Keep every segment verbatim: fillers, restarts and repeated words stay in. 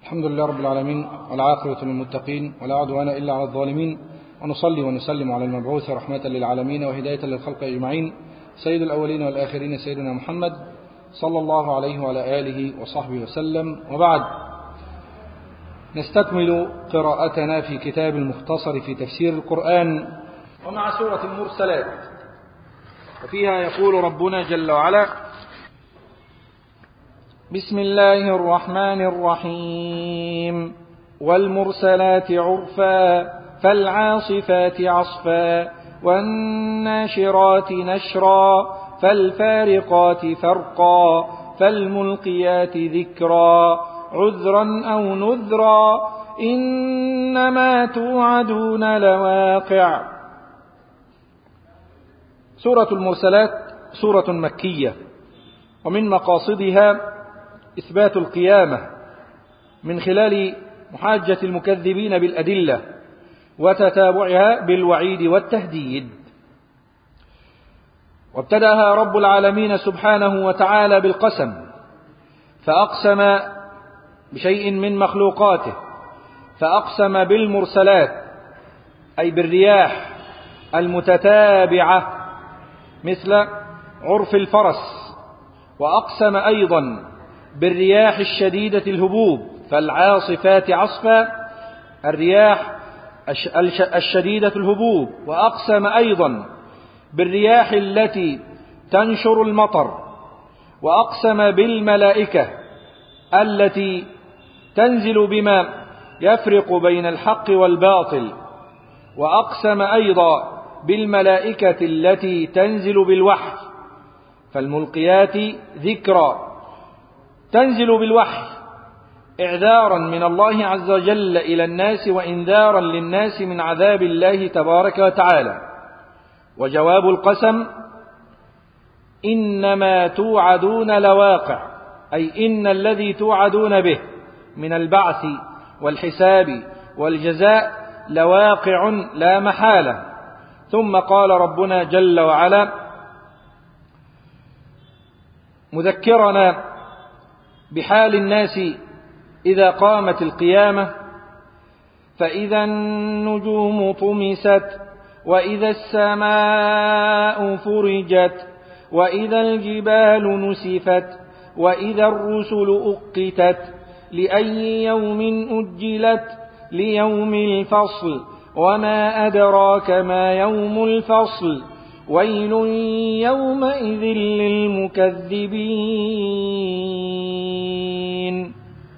الحمد لله رب العالمين، والعاقبة للمتقين، ولا عدوان إلا على الظالمين، ونصلي ونسلم على المبعوث رحمة للعالمين وهداية للخلق أجمعين، سيد الأولين والآخرين سيدنا محمد صلى الله عليه وعلى آله وصحبه وسلم. وبعد، نستكمل قراءتنا في كتاب المختصر في تفسير القرآن ومع سورة المرسلات، وفيها يقول ربنا جل وعلا: بسم الله الرحمن الرحيم. والمرسلات عرفا فالعاصفات عصفا والناشرات نشرا فالفارقات فرقا فالملقيات ذكرا عذرا أو نذرا إنما توعدون لواقع. سورة المرسلات سورة مكية، ومن مقاصدها إثبات القيامة من خلال محاجة المكذبين بالأدلة وتتابعها بالوعيد والتهديد. وابتدأها رب العالمين سبحانه وتعالى بالقسم، فأقسم بشيء من مخلوقاته، فأقسم بالمرسلات أي بالرياح المتتابعة مثل عرف الفرس، وأقسم أيضا بالرياح الشديدة الهبوب فالعاصفات عصفا، الرياح الشديدة الهبوب. وأقسم أيضا بالرياح التي تنشر المطر. وأقسم بالملائكة التي تنزل بما يفرق بين الحق والباطل. وأقسم أيضا بالملائكة التي تنزل بالوحي، فالملقيات ذكرا تنزل بالوحي إعذارا من الله عز وجل إلى الناس وإنذارا للناس من عذاب الله تبارك وتعالى. وجواب القسم: إنما توعدون لواقع، أي إن الذي توعدون به من البعث والحساب والجزاء لواقع لا محالة. ثم قال ربنا جل وعلا مذكرنا بحال الناس إذا قامت القيامة: فإذا النجوم طمست وإذا السماء فرجت وإذا الجبال نسفت وإذا الرسل أقتت لأي يوم أجلت ليوم الفصل وما أدراك ما يوم الفصل ويل يومئذ للمكذبين.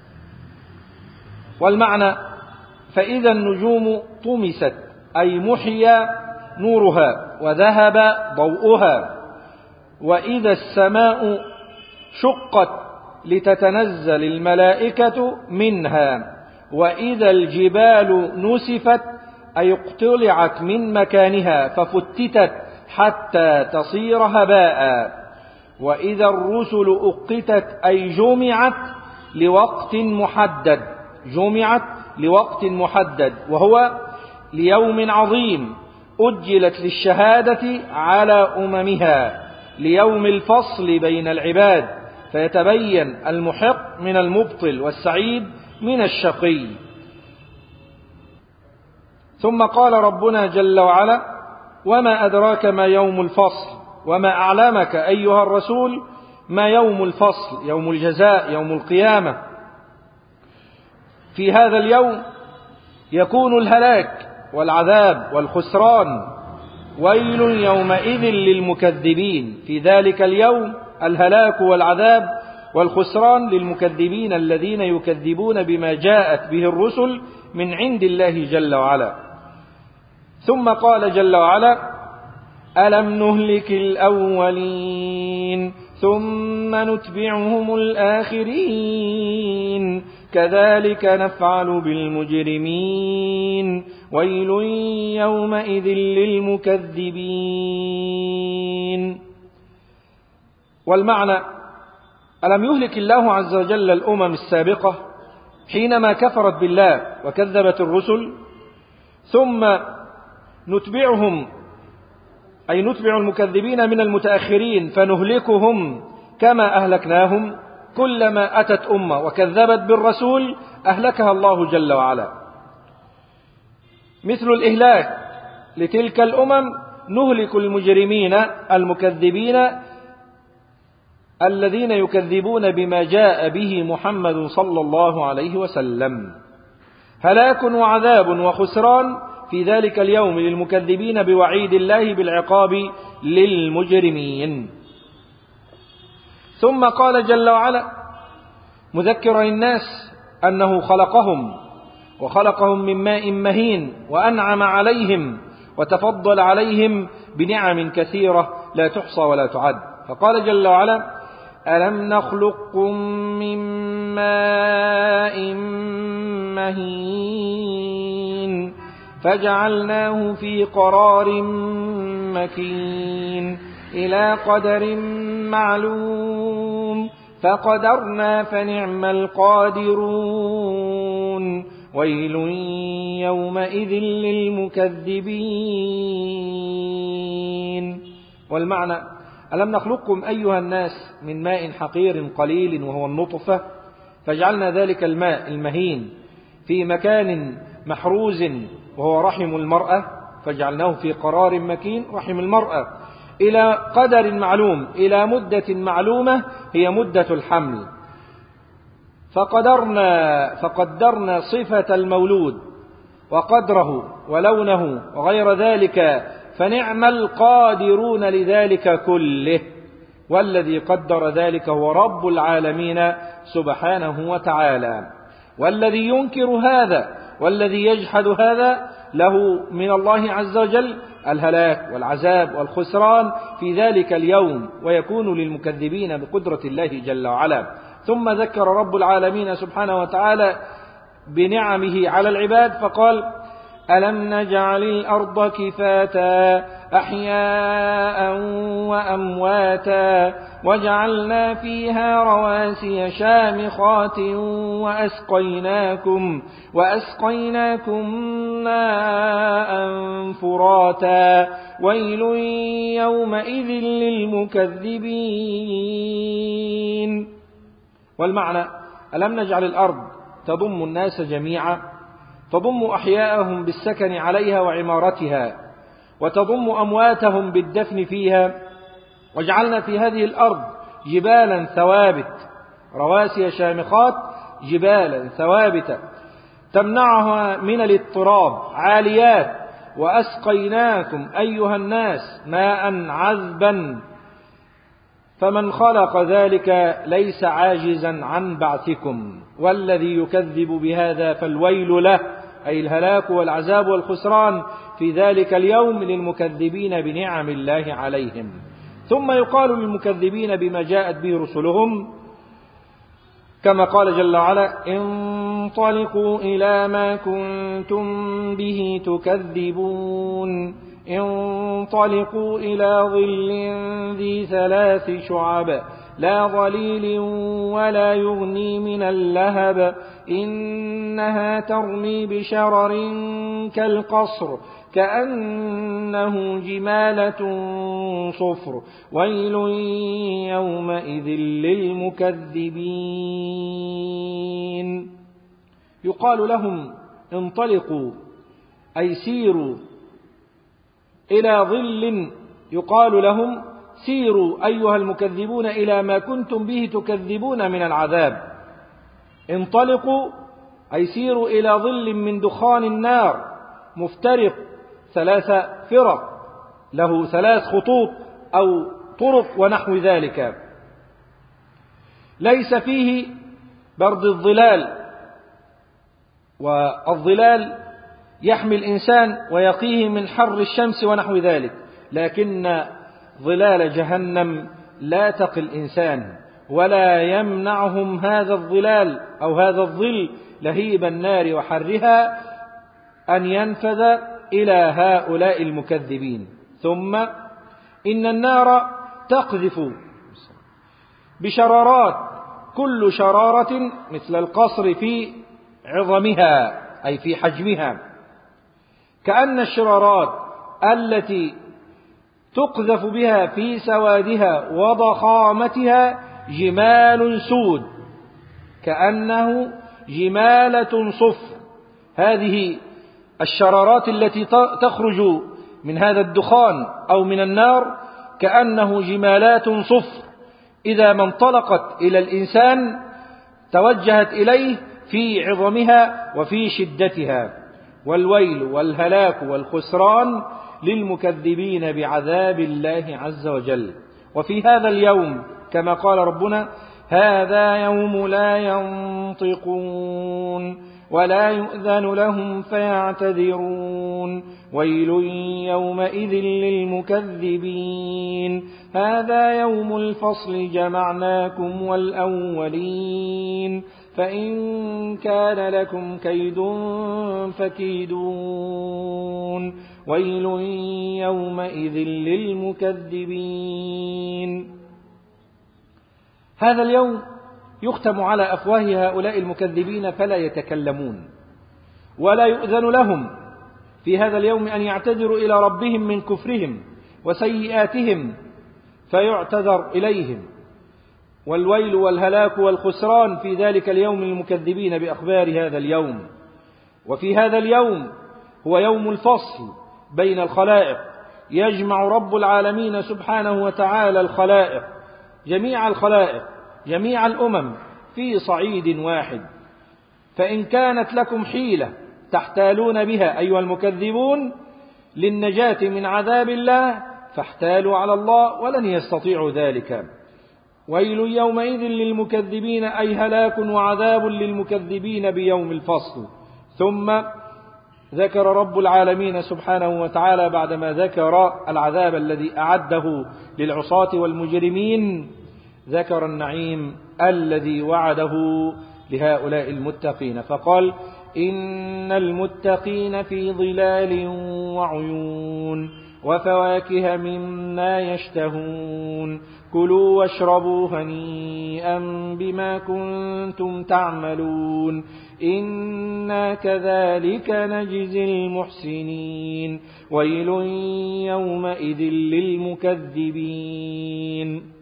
والمعنى: فإذا النجوم طمست أي محيا نورها وذهب ضوءها، وإذا السماء شقت لتتنزل الملائكة منها، وإذا الجبال نسفت أي اقتلعت من مكانها ففتتت حتى تصير هباء، وإذا الرسل أقتت أي جمعت لوقت محدد، جمعت لوقت محدد وهو ليوم عظيم أجلت للشهادة على أممها، ليوم الفصل بين العباد فيتبين المحق من المبطل والسعيد من الشقي. ثم قال ربنا جل وعلا: وما أدراك ما يوم الفصل، وما أعلمك أيها الرسول ما يوم الفصل، يوم الجزاء، يوم القيامة. في هذا اليوم يكون الهلاك والعذاب والخسران، ويل يومئذ للمكذبين. في ذلك اليوم الهلاك والعذاب والخسران للمكذبين الذين يكذبون بما جاءت به الرسل من عند الله جل وعلا. ثم قال جل وعلا: ألم نهلك الأولين ثم نتبعهم الآخرين كذلك نفعل بالمجرمين ويل يومئذ للمكذبين. والمعنى: ألم يهلك الله عز وجل الأمم السابقة حينما كفرت بالله وكذبت الرسل، ثم نتبعهم أي نتبع المكذبين من المتأخرين فنهلكهم كما أهلكناهم كلما أتت أمة وكذبت بالرسول أهلكها الله جل وعلا. مثل الإهلاك لتلك الأمم نهلك المجرمين المكذبين الذين يكذبون بما جاء به محمد صلى الله عليه وسلم. هلاك وعذاب وخسران في ذلك اليوم للمكذبين بوعيد الله بالعقاب للمجرمين. ثم قال جل وعلا مذكرا الناس أنه خلقهم وخلقهم من ماء مهين وأنعم عليهم وتفضل عليهم بنعم كثيرة لا تحصى ولا تعد. فقال جل وعلا ألم نخلقكم من ماء مهين فجعلناه في قرار مكين إلى قدر معلوم فقدرنا فنعم القادرون ويل يومئذ للمكذبين. والمعنى ألم نخلقكم أيها الناس من ماء حقير قليل وهو النطفة فجعلنا ذلك الماء المهين في مكان محروز وهو رحم المرأة فجعلناه في قرار مكين رحم المرأة إلى قدر معلوم إلى مدة معلومة هي مدة الحمل. فقدرنا فقدرنا صفة المولود وقدره ولونه وغير ذلك فنعم القادرون لذلك كله. والذي قدر ذلك هو رب العالمين سبحانه وتعالى. والذي ينكر هذا والذي يجحد هذا له من الله عز وجل الهلاك والعذاب والخسران في ذلك اليوم ويكون للمكذبين بقدرة الله جل وعلا. ثم ذكر رب العالمين سبحانه وتعالى بنعمه على العباد فقال ألم نجعل الأرض كفاتا أحياء وأمواتا وجعلنا فيها رواسي شامخات وأسقيناكم وأسقيناكم ماء فراتا ويل يومئذ للمكذبين. والمعنى ألم نجعل الأرض تضم الناس جميعا تضم أحياءهم بالسكن عليها وعمارتها وتضم أمواتهم بالدفن فيها وجعلنا في هذه الأرض جبالا ثوابت رواسي شامخات جبالا ثوابت تمنعها من الاضطراب عاليات وأسقيناكم أيها الناس ماء عذبا فمن خلق ذلك ليس عاجزا عن بعثكم. والذي يكذب بهذا فالويل له أي الهلاك والعذاب والخسران في ذلك اليوم للمكذبين بنعم الله عليهم. ثم يقال للمكذبين بما جاءت به رسلهم كما قال جل وعلا انطلقوا إلى ما كنتم به تكذبون انطلقوا إلى ظل ذي ثلاث شعب لا ظليل ولا يغني من اللهب إنها ترمي بشرر كالقصر كأنه جمالة صفر ويل يومئذ للمكذبين. يقال لهم انطلقوا أي سيروا إلى ظل يقال لهم سيروا أيها المكذبون إلى ما كنتم به تكذبون من العذاب. انطلقوا أي سيروا إلى ظل من دخان النار مفترق ثلاث فرق له ثلاث خطوط أو طرق ونحو ذلك ليس فيه برد الظلال والظلال يحمي الإنسان ويقيه من حر الشمس ونحو ذلك لكن ظلال جهنم لا تقي الإنسان ولا يمنعهم هذا الظلال أو هذا الظل لهيب النار وحرها أن ينفذ إلى هؤلاء المكذبين. ثم إن النار تقذف بشرارات كل شرارة مثل القصر في عظمها أي في حجمها كأن الشرارات التي تقذف بها في سوادها وضخامتها جمال سود كأنه جمالة صفر. هذه الشرارات التي تخرج من هذا الدخان أو من النار كأنه جمالات صفر، إذا ما انطلقت إلى الإنسان توجهت إليه في عظمها وفي شدتها. والويل والهلاك والخسران للمكذبين بعذاب الله عز وجل. وفي هذا اليوم كما قال ربنا: هذا يوم لا ينطقون ولا يؤذن لهم فيعتذرون ويل يومئذ للمكذبين هذا يوم الفصل جمعناكم والأولين فإن كان لكم كيد فكيدون ويل يومئذ للمكذبين. هذا اليوم يختم على أفواه هؤلاء المكذبين فلا يتكلمون، ولا يؤذن لهم في هذا اليوم أن يعتذروا إلى ربهم من كفرهم وسيئاتهم فيعتذر إليهم. والويل والهلاك والخسران في ذلك اليوم للمكذبين بأخبار هذا اليوم. وفي هذا اليوم هو يوم الفصل بين الخلائق، يجمع رب العالمين سبحانه وتعالى الخلائق، جميع الخلائق جميع الأمم في صعيد واحد. فإن كانت لكم حيلة تحتالون بها أيها المكذبون للنجاة من عذاب الله فاحتالوا على الله ولن يستطيعوا ذلك. ويل يومئذ للمكذبين أي هلاك وعذاب للمكذبين بيوم الفصل. ثم ذكر رب العالمين سبحانه وتعالى بعدما ذكر العذاب الذي أعده للعصاة والمجرمين ذكر النعيم الذي وعده لهؤلاء المتقين فقال: إن المتقين في ظلال وعيون وفواكه مما يشتهون كلوا واشربوا هنيئا بما كنتم تعملون إنا كذلك نجزي المحسنين ويل يومئذ للمكذبين.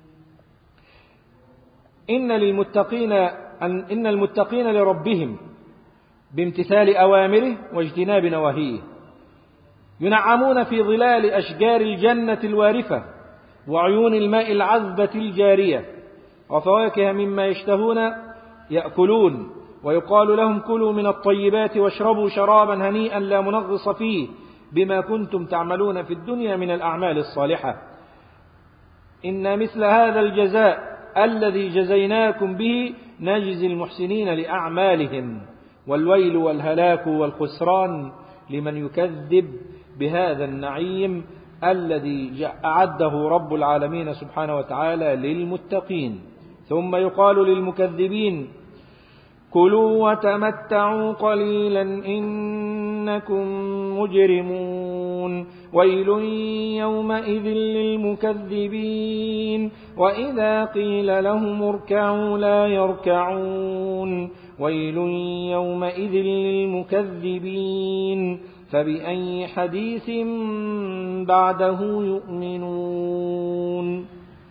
إن للمتقين إن المتقين لربهم بامتثال أوامره واجتناب نواهيه ينعمون في ظلال أشجار الجنة الوارفة وعيون الماء العذبة الجارية وفواكه مما يشتهون يأكلون ويقال لهم: كلوا من الطيبات واشربوا شرابا هنيئا لا منغص فيه بما كنتم تعملون في الدنيا من الأعمال الصالحة إن مثل هذا الجزاء الذي جزيناكم به نجزي المحسنين لأعمالهم والويل والهلاك والخسران لمن يكذب بهذا النعيم الذي أعده رب العالمين سبحانه وتعالى للمتقين. ثم يقال للمكذبين: كلوا وتمتعوا قليلا إنكم مجرمون ويل يومئذ للمكذبين وإذا قيل لهم اركعوا لا يركعون ويل يومئذ للمكذبين فبأي حديث بعده يؤمنون.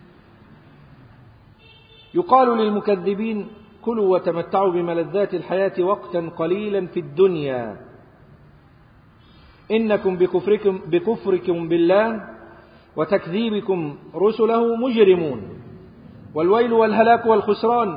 يقال للمكذبين: كلوا وتمتعوا بملذات الحياة وقتا قليلا في الدنيا إنكم بكفركم, بكفركم بالله وتكذيبكم رسله مجرمون والويل والهلاك والخسران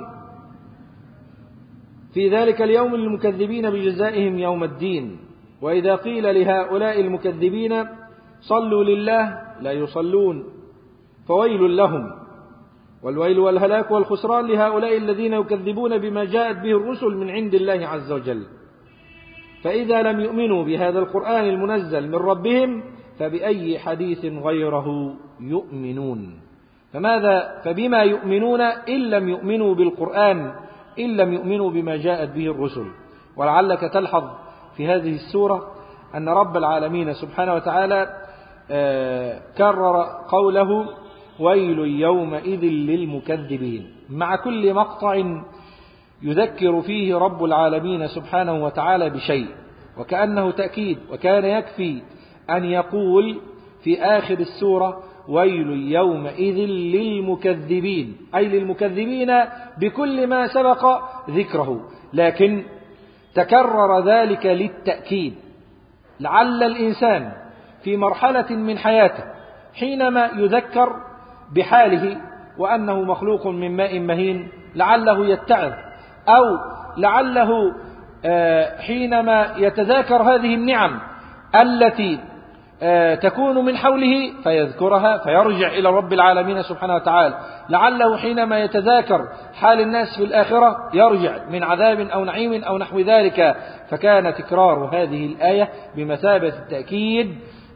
في ذلك اليوم للمكذبين بجزائهم يوم الدين. وإذا قيل لهؤلاء المكذبين: صلوا لله لا يصلون فويل لهم. والويل والهلاك والخسران لهؤلاء الذين يكذبون بما جاءت به الرسل من عند الله عز وجل. فإذا لم يؤمنوا بهذا القرآن المنزل من ربهم فبأي حديث غيره يؤمنون. فماذا فبما يؤمنون إن لم يؤمنوا بالقرآن، إن لم يؤمنوا بما جاءت به الرسل؟ ولعلك تلحظ في هذه السورة أن رب العالمين سبحانه وتعالى كرر قوله: ويل يومئذ للمكذبين، مع كل مقطع يذكر فيه رب العالمين سبحانه وتعالى بشيء، وكأنه تأكيد. وكان يكفي أن يقول في آخر السورة: ويل يومئذ للمكذبين، أي للمكذبين بكل ما سبق ذكره، لكن تكرر ذلك للتأكيد، لعل الإنسان في مرحلة من حياته حينما يذكر بحاله وأنه مخلوق من ماء مهين لعله يتعظ، أو لعله حينما يتذاكر هذه النعم التي تكون من حوله فيذكرها فيرجع إلى رب العالمين سبحانه وتعالى، لعله حينما يتذاكر حال الناس في الآخرة يرجع من عذاب أو نعيم أو نحو ذلك. فكان تكرار هذه الآية بمثابة التأكيد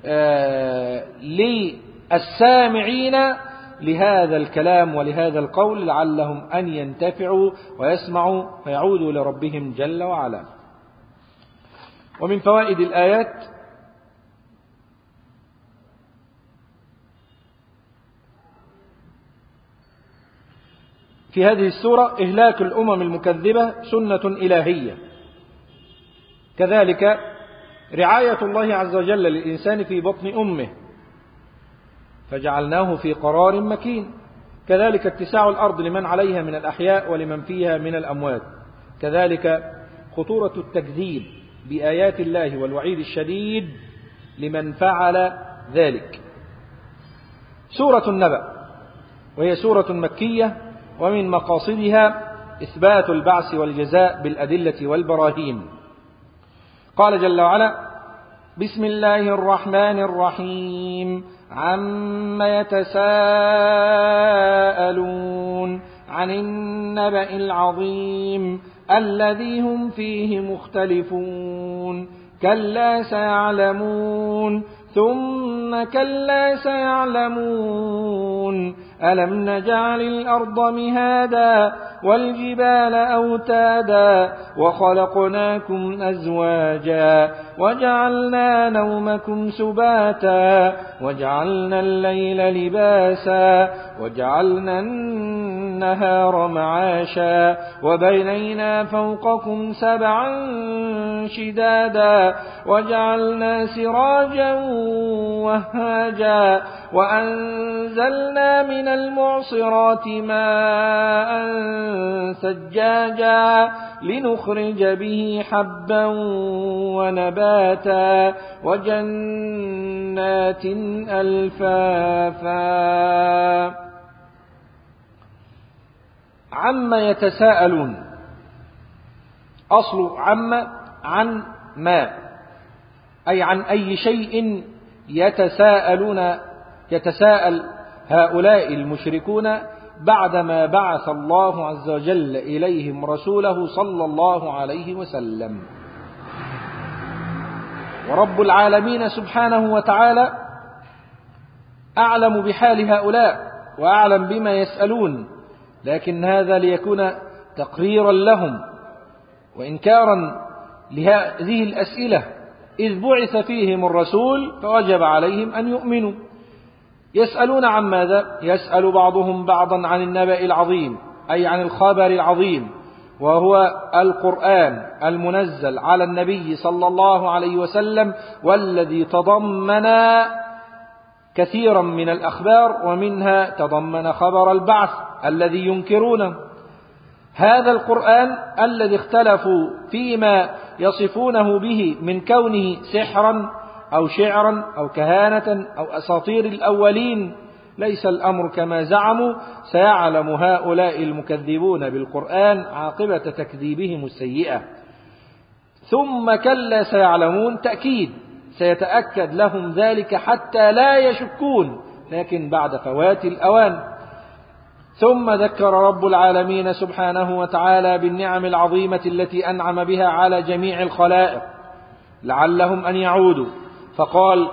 للسامعين لهذا الكلام ولهذا القول لعلهم أن ينتفعوا ويسمعوا فيعودوا لربهم جل وعلا. ومن فوائد الآيات في هذه السورة إهلاك الأمم المكذبة سنة إلهية، كذلك رعاية الله عز وجل للإنسان في بطن أمه فجعلناه في قرار مكين، كذلك اتساع الأرض لمن عليها من الأحياء ولمن فيها من الأموات، كذلك خطورة التكذيب بآيات الله والوعيد الشديد لمن فعل ذلك. سورة النبأ وهي سورة مكية، ومن مقاصدها إثبات البعث والجزاء بالأدلة والبراهين. قال جل وعلا: بسم الله الرحمن الرحيم، عما يتساءلون عن النبأ العظيم الذي هم فيه مختلفون، كلا سيعلمون ثم كلا سيعلمون ألم نجعل الأرض مهادا والجبال أوتادا وخلقناكم أزواجا وجعلنا نومكم سباتا وجعلنا الليل لباسا وجعلنا النهار معاشا وبنينا فوقكم سبعا شدادا وجعلنا سراجا وهاجا وأنزلنا من المعصرات ماء ثجاجا لنخرج به حبا ونباتا وجنات ألفافا. عما يتساءلون، أصل عما عن ما، أي عن أي شيء يتساءلون يتساءل هؤلاء المشركون بعدما بعث الله عز وجل إليهم رسوله صلى الله عليه وسلم. ورب العالمين سبحانه وتعالى أعلم بحال هؤلاء وأعلم بما يسألون، لكن هذا ليكون تقريرا لهم وإنكارا لهذه الأسئلة، إذ بعث فيهم الرسول فوجب عليهم أن يؤمنوا. يسألون عن ماذا؟ يسأل بعضهم بعضا عن النبأ العظيم، أي عن الخبر العظيم، وهو القرآن المنزل على النبي صلى الله عليه وسلم، والذي تضمن كثيرا من الأخبار، ومنها تضمن خبر البعث الذي ينكرونه. هذا القرآن الذي اختلفوا فيما يصفونه به من كونه سحرا أو شعرا أو كهانة أو أساطير الأولين، ليس الأمر كما زعموا. سيعلم هؤلاء المكذبون بالقرآن عاقبة تكذيبهم السيئة. ثم كلا سيعلمون، تأكيد، سيتأكد لهم ذلك حتى لا يشكون، لكن بعد فوات الأوان. ثم ذكر رب العالمين سبحانه وتعالى بالنعم العظيمة التي أنعم بها على جميع الخلائق لعلهم أن يعودوا، فقال: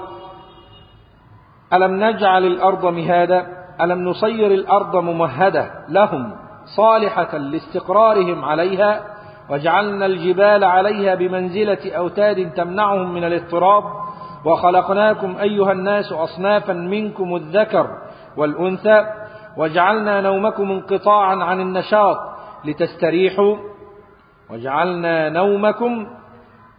ألم نجعل الأرض مهادا، ألم نصير الأرض ممهدة لهم صالحة لاستقرارهم عليها، وجعلنا الجبال عليها بمنزلة أوتاد تمنعهم من الاضطراب، وخلقناكم أيها الناس أصنافا منكم الذكر والأنثى، وجعلنا نومكم انقطاعا عن النشاط لتستريحوا، وجعلنا نومكم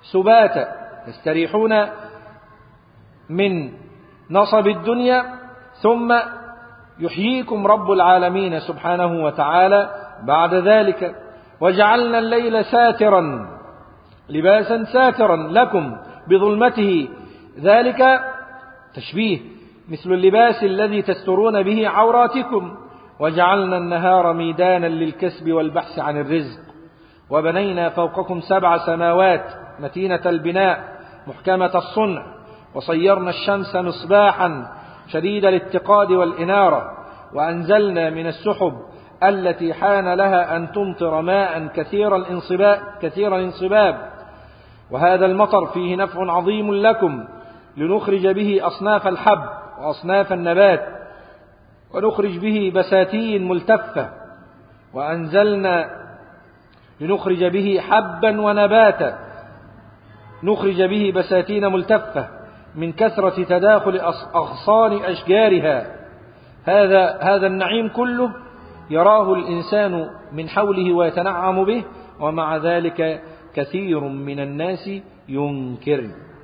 سباتا، تستريحون من نصب الدنيا ثم يحييكم رب العالمين سبحانه وتعالى بعد ذلك. وجعلنا الليل ساترا لباسا ساترا لكم بظلمته، ذلك تشبيه مثل اللباس الذي تسترون به عوراتكم. وجعلنا النهار ميدانا للكسب والبحث عن الرزق. وبنينا فوقكم سبع سماوات متينة البناء محكمة الصنع. وصيرنا الشمس مصباحا شديد الاتقاد والإنارة. وأنزلنا من السحب التي حان لها أن تمطر ماء كثير الانصباب, كثير الانصباب وهذا المطر فيه نفع عظيم لكم لنخرج به أصناف الحب وأصناف النبات ونخرج به بساتين ملتفة. وأنزلنا لنخرج به حبا ونباتا، نخرج به بساتين ملتفة من كثرة تداخل أغصان أشجارها. هذا هذا النعيم كله يراه الإنسان من حوله ويتنعم به، ومع ذلك كثير من الناس ينكر.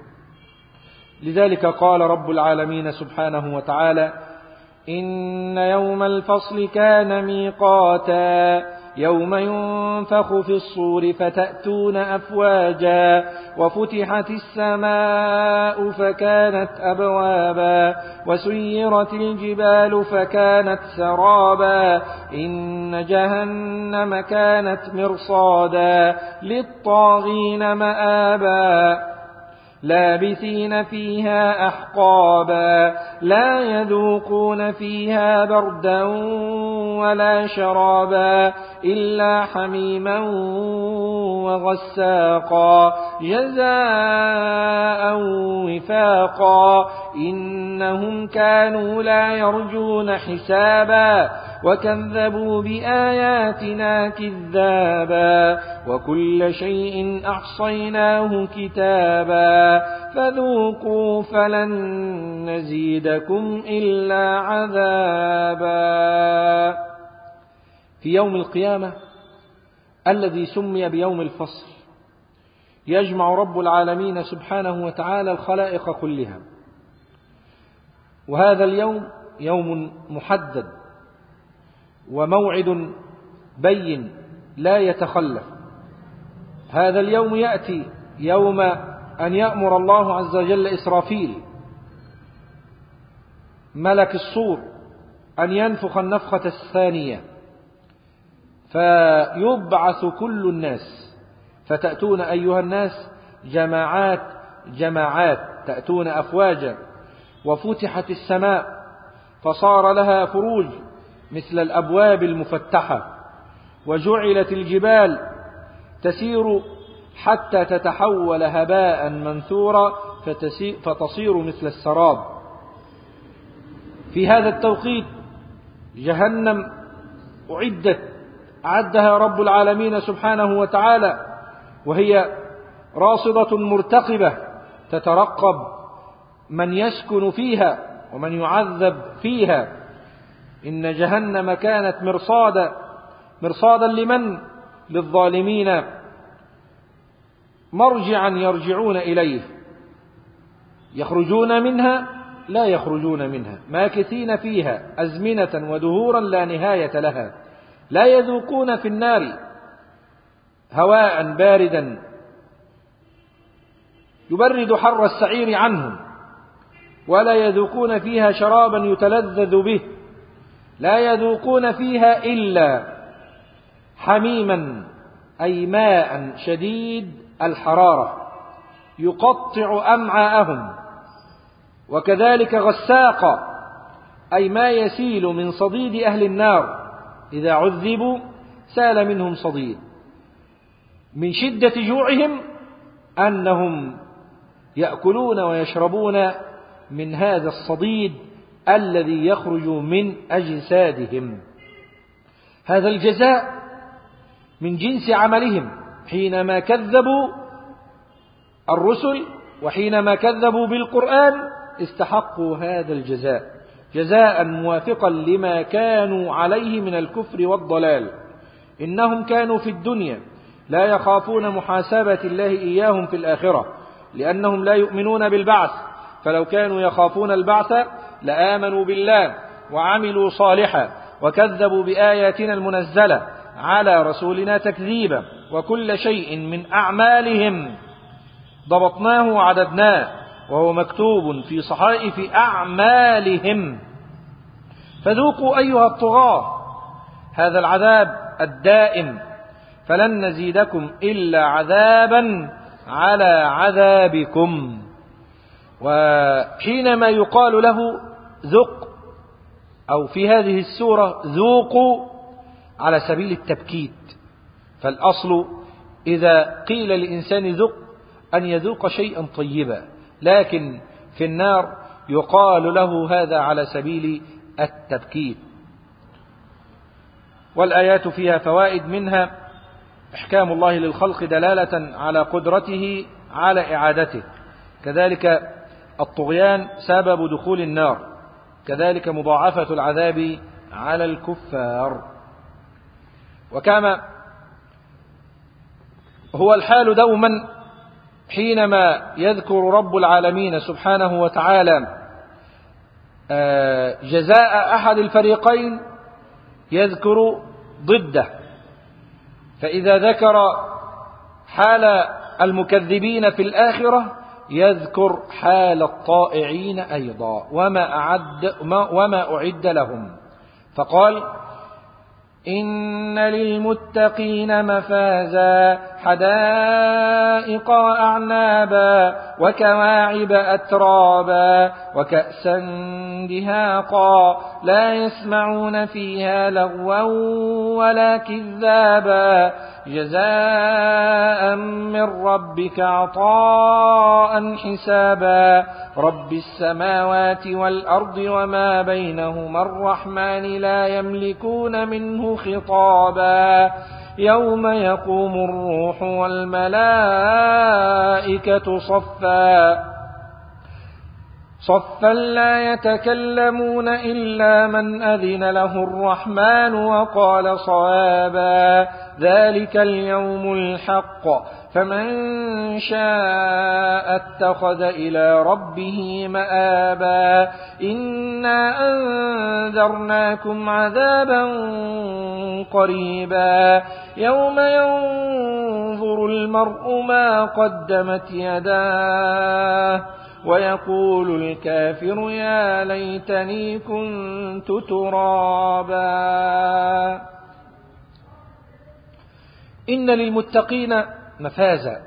لذلك قال رب العالمين سبحانه وتعالى: إن يوم الفصل كان ميقاتا يوم ينفخ في الصور فتأتون أفواجا وفتحت السماء فكانت أبوابا وسيرت الجبال فكانت سرابا إن جهنم كانت مرصادا للطاغين مآبا لابثين فيها أحقابا لا يذوقون فيها بردا ولا شرابا إلا حميما وغساقا جزاء وفاقا إنهم كانوا لا يرجون حسابا وكذبوا بآياتنا كذابا وكل شيء أحصيناه كتابا فذوقوا فلن نزيدكم إلا عذابا. في يوم القيامة الذي سمي بيوم الفصل يجمع رب العالمين سبحانه وتعالى الخلائق كلها، وهذا اليوم يوم محدد وموعد بين لا يتخلف. هذا اليوم يأتي يوم أن يأمر الله عز وجل إسرافيل ملك الصور أن ينفخ النفخة الثانية فيبعث كل الناس، فتأتون أيها الناس جماعات جماعات تأتون أفواجا. وفتحت السماء فصار لها فروج مثل الأبواب المفتحة، وجعلت الجبال تسير حتى تتحول هباء منثورا فتصير مثل السراب. في هذا التوقيت جهنم أعدت أعدها رب العالمين سبحانه وتعالى، وهي راصدة مرتقبة تترقب من يسكن فيها ومن يعذب فيها. إن جهنم كانت مرصادا مرصادا لمن؟ للظالمين، مرجعا يرجعون إليه، يخرجون منها لا يخرجون منها، ماكثين فيها أزمنة ودهورا لا نهاية لها، لا يذوقون في النار هواء باردا يبرد حر السعير عنهم، ولا يذوقون فيها شرابا يتلذذ به، لا يذوقون فيها إلا حميما أي ماء شديد الحرارة يقطع أمعاءهم، وكذلك غساقا أي ما يسيل من صديد أهل النار إذا عذبوا سال منهم صديد من شدة جوعهم أنهم يأكلون ويشربون من هذا الصديد الذي يخرج من أجسادهم. هذا الجزاء من جنس عملهم، حينما كذبوا الرسل وحينما كذبوا بالقرآن استحقوا هذا الجزاء، جزاء موافقا لما كانوا عليه من الكفر والضلال. إنهم كانوا في الدنيا لا يخافون محاسبة الله إياهم في الآخرة، لأنهم لا يؤمنون بالبعث، فلو كانوا يخافون البعث لآمنوا بالله وعملوا صالحا وكذبوا بآياتنا المنزلة على رسولنا تكذيبا، وكل شيء من أعمالهم ضبطناه وعددناه وهو مكتوب في صحائف أعمالهم، فذوقوا أيها الطغاة هذا العذاب الدائم، فلن نزيدكم إلا عذابا على عذابكم. وحينما يقال له ذق أو في هذه السورة ذوقوا على سبيل التبكيت، فالأصل إذا قيل لإنسان ذق أن يذوق شيئا طيبا، لكن في النار يقال له هذا على سبيل التبكيت. والآيات فيها فوائد، منها إحكام الله للخلق دلالة على قدرته على إعادته، كذلك الطغيان سبب دخول النار، كذلك مضاعفة العذاب على الكفار. وكما هو الحال دوما حينما يذكر رب العالمين سبحانه وتعالى جزاء أحد الفريقين يذكر ضده، فإذا ذكر حال المكذبين في الآخرة يذكر حال الطائعين أيضا وما أعد, وما أعد لهم، فقال إن للمتقين مفازا حدائق وأعنابا وكواعب أترابا وكأسا دهاقا لا يسمعون فيها لغوا ولا كذابا جزاء من ربك عطاء حسابا رب السماوات والأرض وما بينهما الرحمن لا يملكون منه خطابا يوم يقوم الروح والملائكة صفا صفا لا يتكلمون إلا من أذن له الرحمن وقال صوابا ذلك اليوم الحق فمن شاء اتخذ إلى ربه مآبا إنا أنذرناكم عذابا قريبا يوم ينظر المرء ما قدمت يداه ويقول الكافر يا ليتني كنت ترابا. إن للمتقين مفازا،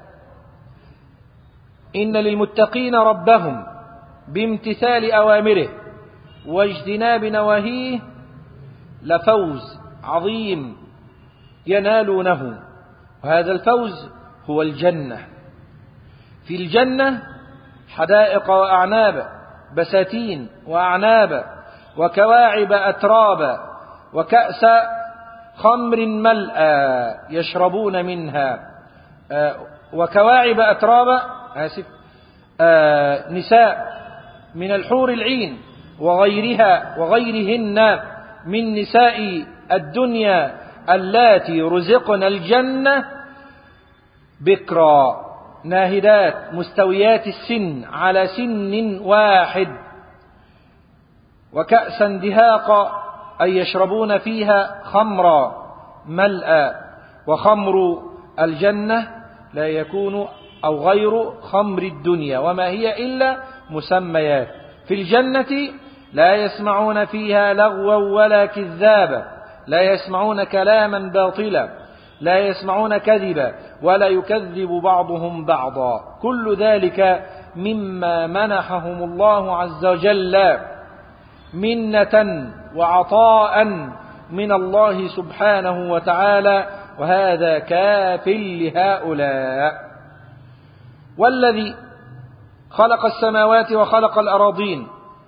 إن للمتقين ربهم بامتثال أوامره واجتناب نواهيه لفوز عظيم ينالونه، وهذا الفوز هو الجنة. في الجنة حدائق وأعناب، بساتين وأعناب وكواعب أترابا وكأس خمر ملأى يشربون منها، وكواعب أترابا آسف نساء من الحور العين وغيرها وغيرهن من نساء الدنيا اللاتي رزقن الجنة بكرا ناهدات مستويات السن على سن واحد، وكأسا دهاقا أي يشربون فيها خمرا ملأى، وخمر الجنة لا يكون أو غير خمر الدنيا وما هي إلا مسميات. في الجنة لا يسمعون فيها لغوا ولا كذابا، لا يسمعون كلاما باطلا، لا يسمعون كذبا ولا يكذب بعضهم بعضا، كل ذلك مما منحهم الله عز وجل منة وعطاء من الله سبحانه وتعالى، وهذا كاف لهؤلاء. والذي خلق السماوات وخلق الأراضين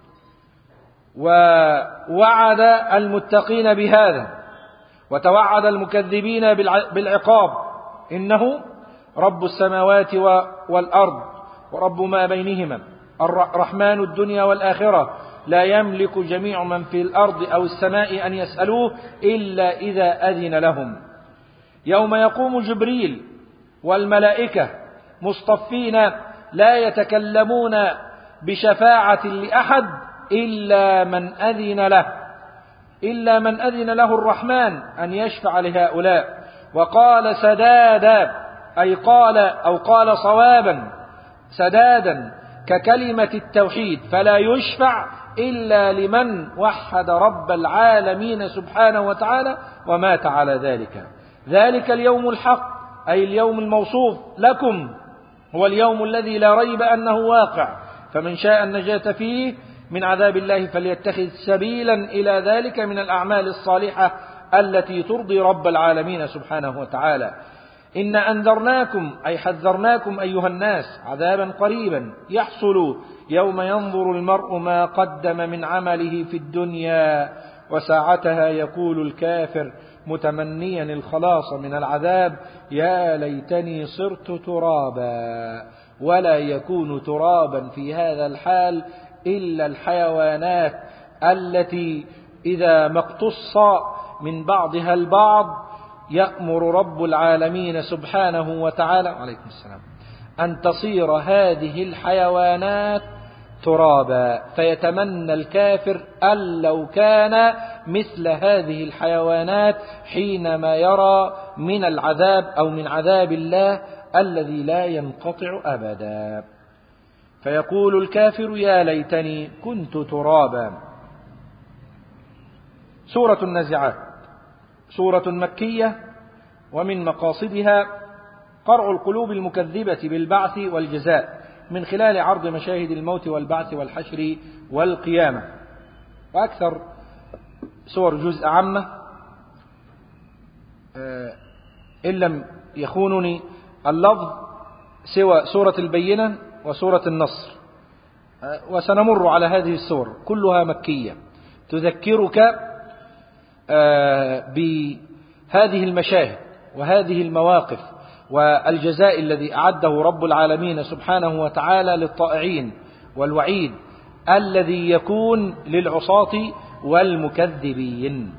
ووعد المتقين بهذا وتوعد المكذبين بالعقاب، إنه رب السماوات والأرض ورب ما بينهما الرحمن الدنيا والآخرة، لا يملك جميع من في الأرض أو السماء أن يسألوه إلا إذا أذن لهم. يوم يقوم جبريل والملائكة مصطفين لا يتكلمون بشفاعة لأحد إلا من أذن له إلا من أذن له الرحمن أن يشفع لهؤلاء. وقال سدادا، أي قال أو قال صوابا سدادا ككلمة التوحيد، فلا يشفع إلا لمن وحد رب العالمين سبحانه وتعالى ومات على ذلك. ذلك اليوم الحق، أي اليوم الموصوف لكم، هو اليوم الذي لا ريب أنه واقع، فمن شاء النجاة فيه من عذاب الله فليتخذ سبيلا إلى ذلك من الأعمال الصالحة التي ترضي رب العالمين سبحانه وتعالى. إن أنذرناكم، أي حذرناكم أيها الناس، عذابا قريبا يحصل يوم ينظر المرء ما قدم من عمله في الدنيا، وساعتها يقول الكافر متمنيا الخلاص من العذاب يا ليتني صرت ترابا. ولا يكون ترابا في هذا الحال إلا الحيوانات التي إذا ما اقتص من بعضها البعض يأمر رب العالمين سبحانه وتعالى عليكم السلام أن تصير هذه الحيوانات ترابا، فيتمنى الكافر أن لو كان مثل هذه الحيوانات حينما يرى من العذاب أو من عذاب الله الذي لا ينقطع أبدا. فيقول الكافر يا ليتني كنت ترابا. سورة النازعات سورة مكية، ومن مقاصدها قرع القلوب المكذبة بالبعث والجزاء من خلال عرض مشاهد الموت والبعث والحشر والقيامة. وأكثر سور جزء عامة إن لم يخونني اللفظ سوى سورة البينة وسورة النصر، وسنمر على هذه السور كلها مكية تذكرك بهذه المشاهد وهذه المواقف والجزاء الذي أعده رب العالمين سبحانه وتعالى للطائعين، والوعيد الذي يكون للعصاة والمكذبين.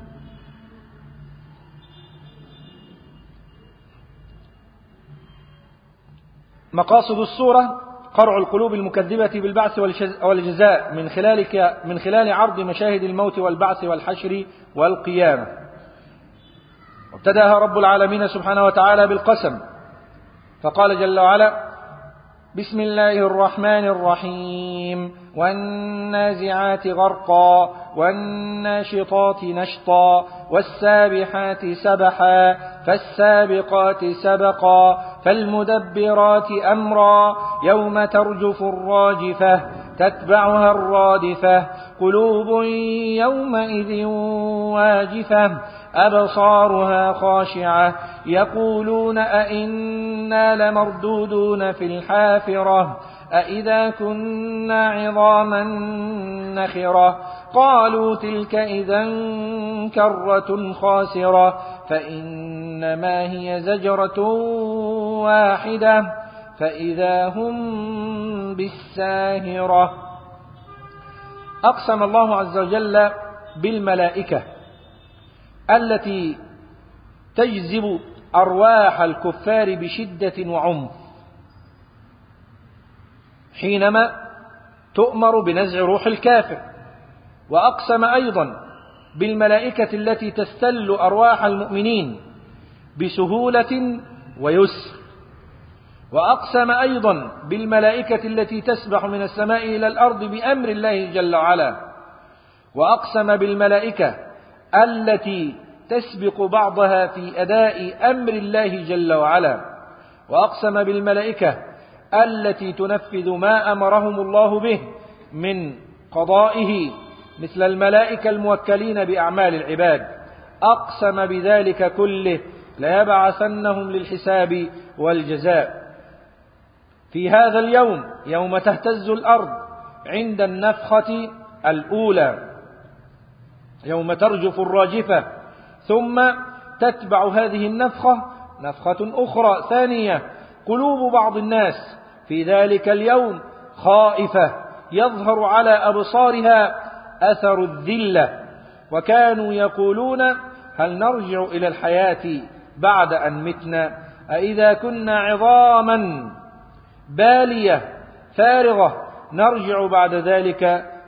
مقاصد السورة قرع القلوب المكذبة بالبعث والجزاء من خلال من خلال عرض مشاهد الموت والبعث والحشر والقيامة. وابتدأها رب العالمين سبحانه وتعالى بالقسم، فقال جل وعلا بسم الله الرحمن الرحيم والنازعات غرقا والناشطات نشطا والسابحات سبحا فالسابقات سبقا فالمدبرات أمرا يوم ترجف الراجفة تتبعها الرادفة قلوب يومئذ واجفة أبصارها خاشعة يقولون أئنا لمردودون في الحافرة أئذا كنا عظاما نخرة قالوا تلك إذا كرة خاسرة فإنما هي زجرة واحدة فإذا هم بالساهرة. أقسم الله عز وجل بالملائكة التي تجذب أرواح الكفار بشدة وعنف حينما تؤمر بنزع روح الكافر. وأقسم أيضا بالملائكة التي تستل أرواح المؤمنين بسهولة ويسر. وأقسم أيضا بالملائكة التي تسبح من السماء إلى الأرض بأمر الله جل وعلا. وأقسم بالملائكة التي تسبق بعضها في أداء أمر الله جل وعلا. وأقسم بالملائكة التي تنفذ ما أمرهم الله به من قضائه مثل الملائكة الموكلين بأعمال العباد. أقسم بذلك كله ليبعثنهم للحساب والجزاء في هذا اليوم يوم تهتز الأرض عند النفخة الأولى يوم ترجف الراجفة، ثم تتبع هذه النفخة نفخة أخرى ثانية. قلوب بعض الناس في ذلك اليوم خائفة يظهر على أبصارها أثر الذلة، وكانوا يقولون هل نرجع إلى الحياة بعد أن متنا أإذا كنا عظاما بالية فارغة نرجع بعد ذلك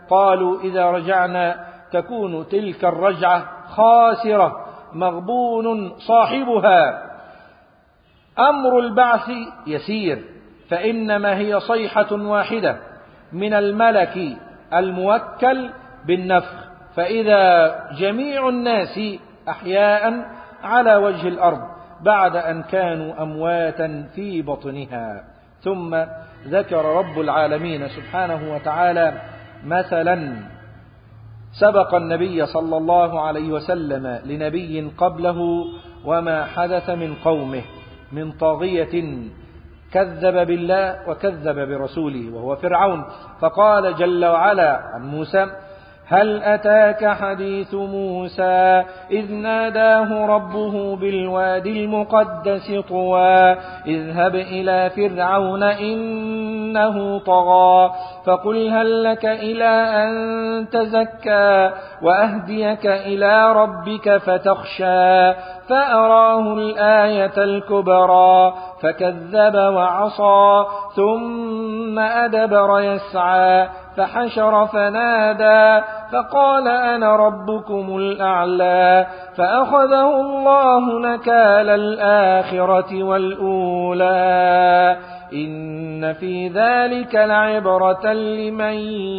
قالوا إذا رجعنا تكون تلك الرجعة خاسرة مغبون صاحبها. أمر البعث يسير، فإنما هي صيحة واحدة من الملك الموكل بالنفخ، فإذا جميع الناس أحياء على وجه الأرض بعد أن كانوا أمواتا في بطنها. ثم ذكر رب العالمين سبحانه وتعالى مثلا سبق النبي صلى الله عليه وسلم لنبي قبله وما حدث من قومه من طاغية كذب بالله وكذب برسوله وهو فرعون. فقال جل وعلا عن موسى: هل أتاك حديث موسى إذ ناداه ربه بالوادي المقدس طوى اذهب إلى فرعون إنه طغى فقل هل لك إلى أن تزكى وأهديك إلى ربك فتخشى فأراه الآية الكبرى فكذب وعصى ثم أدبر يسعى فحشر فنادى فقال أنا ربكم الأعلى فأخذه الله نكال الآخرة والأولى إن في ذلك لعبرة لمن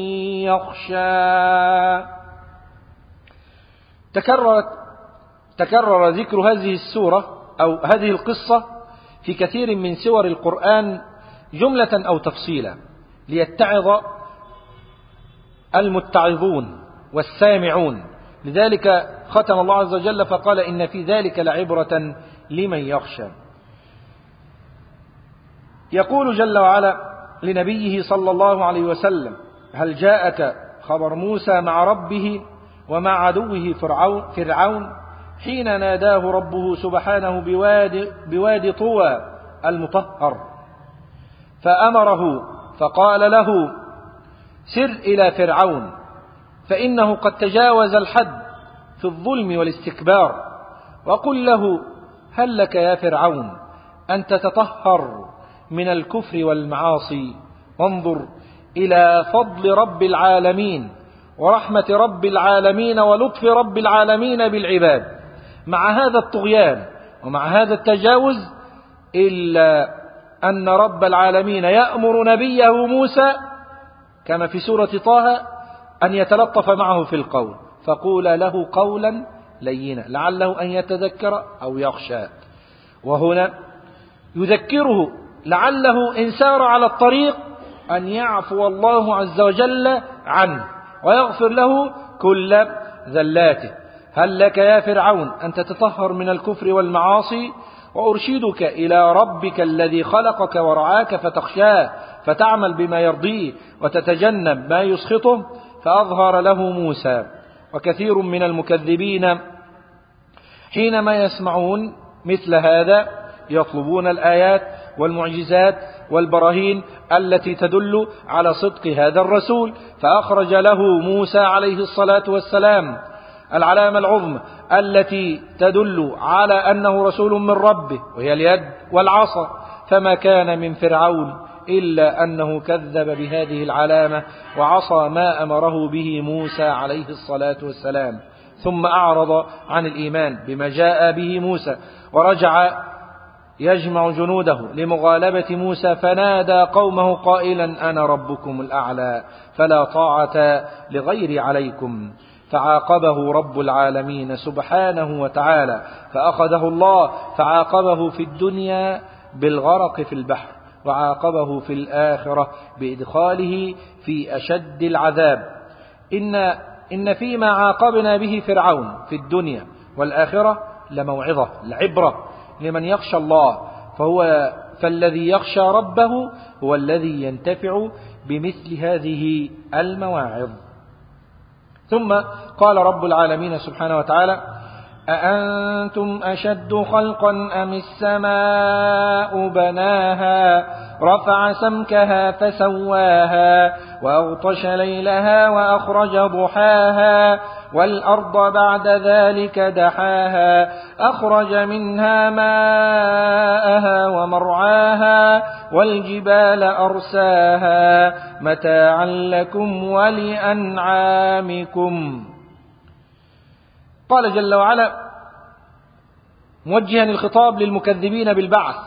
يخشى. تكررت تكرر ذكر هذه السورة أو هذه القصة في كثير من سور القرآن جملة أو تفصيلا ليتعظ المتعظون والسامعون. لذلك ختم الله عز وجل فقال إن في ذلك لعبرة لمن يخشى. يقول جل وعلا لنبيه صلى الله عليه وسلم: هل جاءك خبر موسى مع ربه ومع عدوه فرعون, فرعون حين ناداه ربه سبحانه بوادي, بوادي طوى المطهر فأمره فقال له: سر إلى فرعون فإنه قد تجاوز الحد في الظلم والاستكبار وقل له هل لك يا فرعون أن تتطهر من الكفر والمعاصي وانظر إلى فضل رب العالمين ورحمة رب العالمين ولطف رب العالمين بالعباد مع هذا الطغيان ومع هذا التجاوز، إلا أن رب العالمين يأمر نبيه موسى كما في سورة طه أن يتلطف معه في القول فقول له قولا لينا لعله أن يتذكر أو يخشى. وهنا يذكره لعله إن سار على الطريق أن يعفو الله عز وجل عنه ويغفر له كل ذلاته. هل لك يا فرعون أن تتطهر من الكفر والمعاصي وأرشدك إلى ربك الذي خلقك ورعاك فتخشاه فتعمل بما يرضيه وتتجنب ما يسخطه. فأظهر له موسى. وكثير من المكذبين حينما يسمعون مثل هذا يطلبون الآيات والمعجزات والبراهين التي تدل على صدق هذا الرسول، فأخرج له موسى عليه الصلاة والسلام العلامة العظمى التي تدل على أنه رسول من ربه وهي اليد والعصا. فما كان من فرعون إلا أنه كذب بهذه العلامة وعصى ما أمره به موسى عليه الصلاة والسلام، ثم أعرض عن الإيمان بما جاء به موسى ورجع يجمع جنوده لمغالبة موسى فنادى قومه قائلا أنا ربكم الأعلى فلا طاعة لغير عليكم. فعاقبه رب العالمين سبحانه وتعالى فأخذه الله فعاقبه في الدنيا بالغرق في البحر وعاقبه في الآخرة بإدخاله في أشد العذاب. إن, إن فيما عاقبنا به فرعون في الدنيا والآخرة لموعظة العبرة لمن يخشى الله، فهو فالذي يخشى ربه هو الذي ينتفع بمثل هذه المواعظ. ثم قال رب العالمين سبحانه وتعالى أأنتم أشد خلقا أم السماء بناها رفع سمكها فسواها وأغطش ليلها وأخرج ضحاها والأرض بعد ذلك دحاها أخرج منها ماءها ومرعاها والجبال أرساها متاعا لكم ولأنعامكم. قال جل وعلا موجها الخطاب للمكذبين بالبعث: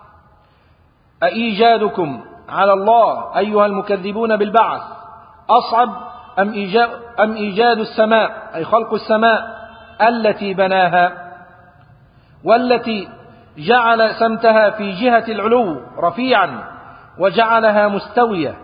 أإيجادكم على الله أيها المكذبون بالبعث أصعب أم إيجاد, أم إيجاد السماء، أي خلق السماء التي بناها والتي جعل سمتها في جهة العلو رفيعا وجعلها مستوية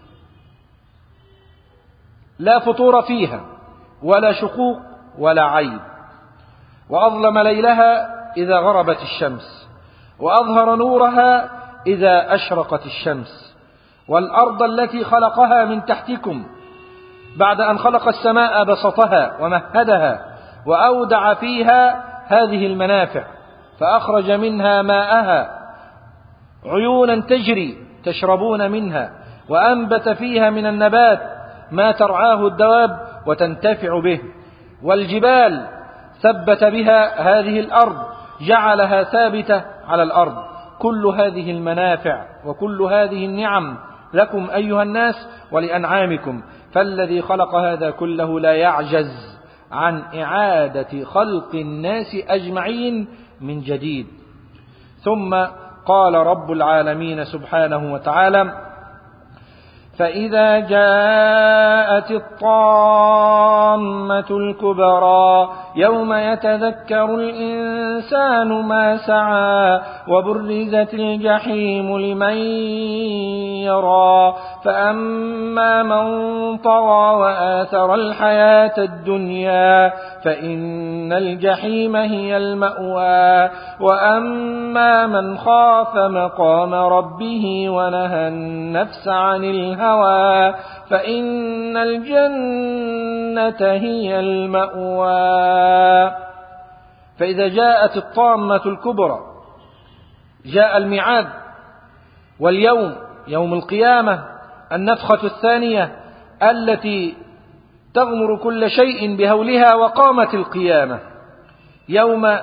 لا فطور فيها ولا شقوق ولا عيب، وأظلم ليلها إذا غربت الشمس وأظهر نورها إذا أشرقت الشمس، والأرض التي خلقها من تحتكم بعد أن خلق السماء بسطها ومهدها وأودع فيها هذه المنافع فأخرج منها ماءها عيونا تجري تشربون منها، وأنبت فيها من النبات ما ترعاه الدواب وتنتفع به، والجبال ثبت بها هذه الأرض جعلها ثابتة على الأرض. كل هذه المنافع وكل هذه النعم لكم أيها الناس ولأنعامكم، فالذي خلق هذا كله لا يعجز عن إعادة خلق الناس أجمعين من جديد. ثم قال رب العالمين سبحانه وتعالى: فإذا جاءت الطامة الكبرى يوم يتذكر الإنسان ما سعى وبرزت الجحيم لمن يرى فأما من طغى وآثر الحياة الدنيا فإن الجحيم هي المأوى وأما من خاف مقام ربه ونهى النفس عن الهوى فإن الجنة هي المأوى. فإذا جاءت الطامة الكبرى جاء الميعاد، واليوم يوم القيامة النفخة الثانية التي تغمر كل شيء بهولها، وقامت القيامة يوم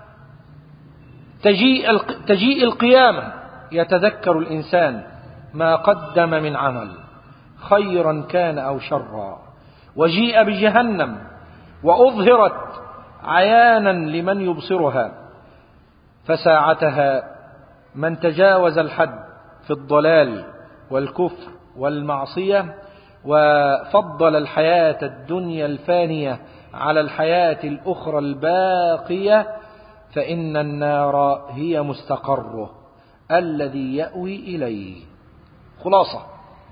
تجيء تجيء القيامة يتذكر الإنسان ما قدم من عمل خيرا كان أو شرا، وجيء بجهنم وأظهرت عيانا لمن يبصرها، فساعتها من تجاوز الحد في الضلال والكفر والمعصية وفضل الحياة الدنيا الفانية على الحياة الأخرى الباقية فإن النار هي مستقره الذي يأوي إليه. خلاصة: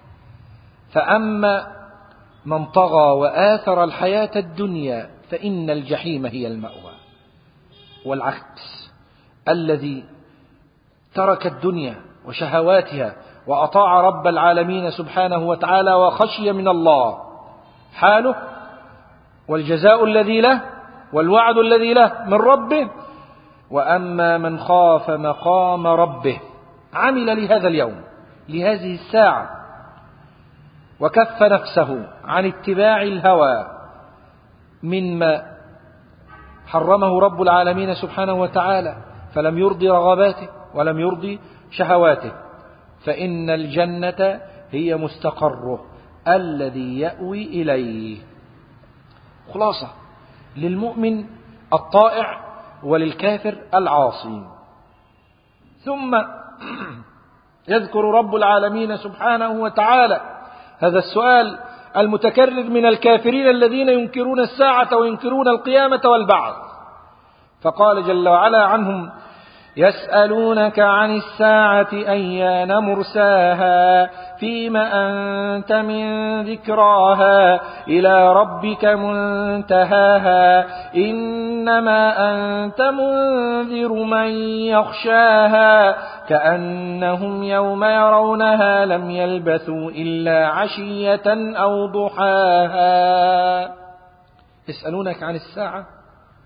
فأما من طغى وآثر الحياة الدنيا فإن الجحيم هي المأوى. والعكس: الذي ترك الدنيا وشهواتها وأطاع رب العالمين سبحانه وتعالى وخشي من الله حاله والجزاء الذي له والوعد الذي له من ربه. وأما من خاف مقام ربه عمل لهذا اليوم لهذه الساعة وكف نفسه عن اتباع الهوى مما حرمه رب العالمين سبحانه وتعالى فلم يرضي رغباته ولم يرضي شهواته، فإن الجنة هي مستقره الذي يأوي إليه. خلاصة: للمؤمن الطائع وللكافر العاصي. ثم يذكر رب العالمين سبحانه وتعالى هذا السؤال المتكرر من الكافرين الذين ينكرون الساعة وينكرون القيامة والبعث، فقال جل وعلا عنهم: يسألونك عن الساعة أيان مرساها فيم أنت من ذكراها إلى ربك منتهاها إنما أنت منذر من يخشاها كأنهم يوم يرونها لم يلبثوا إلا عشية أو ضحاها. يسألونك عن الساعة،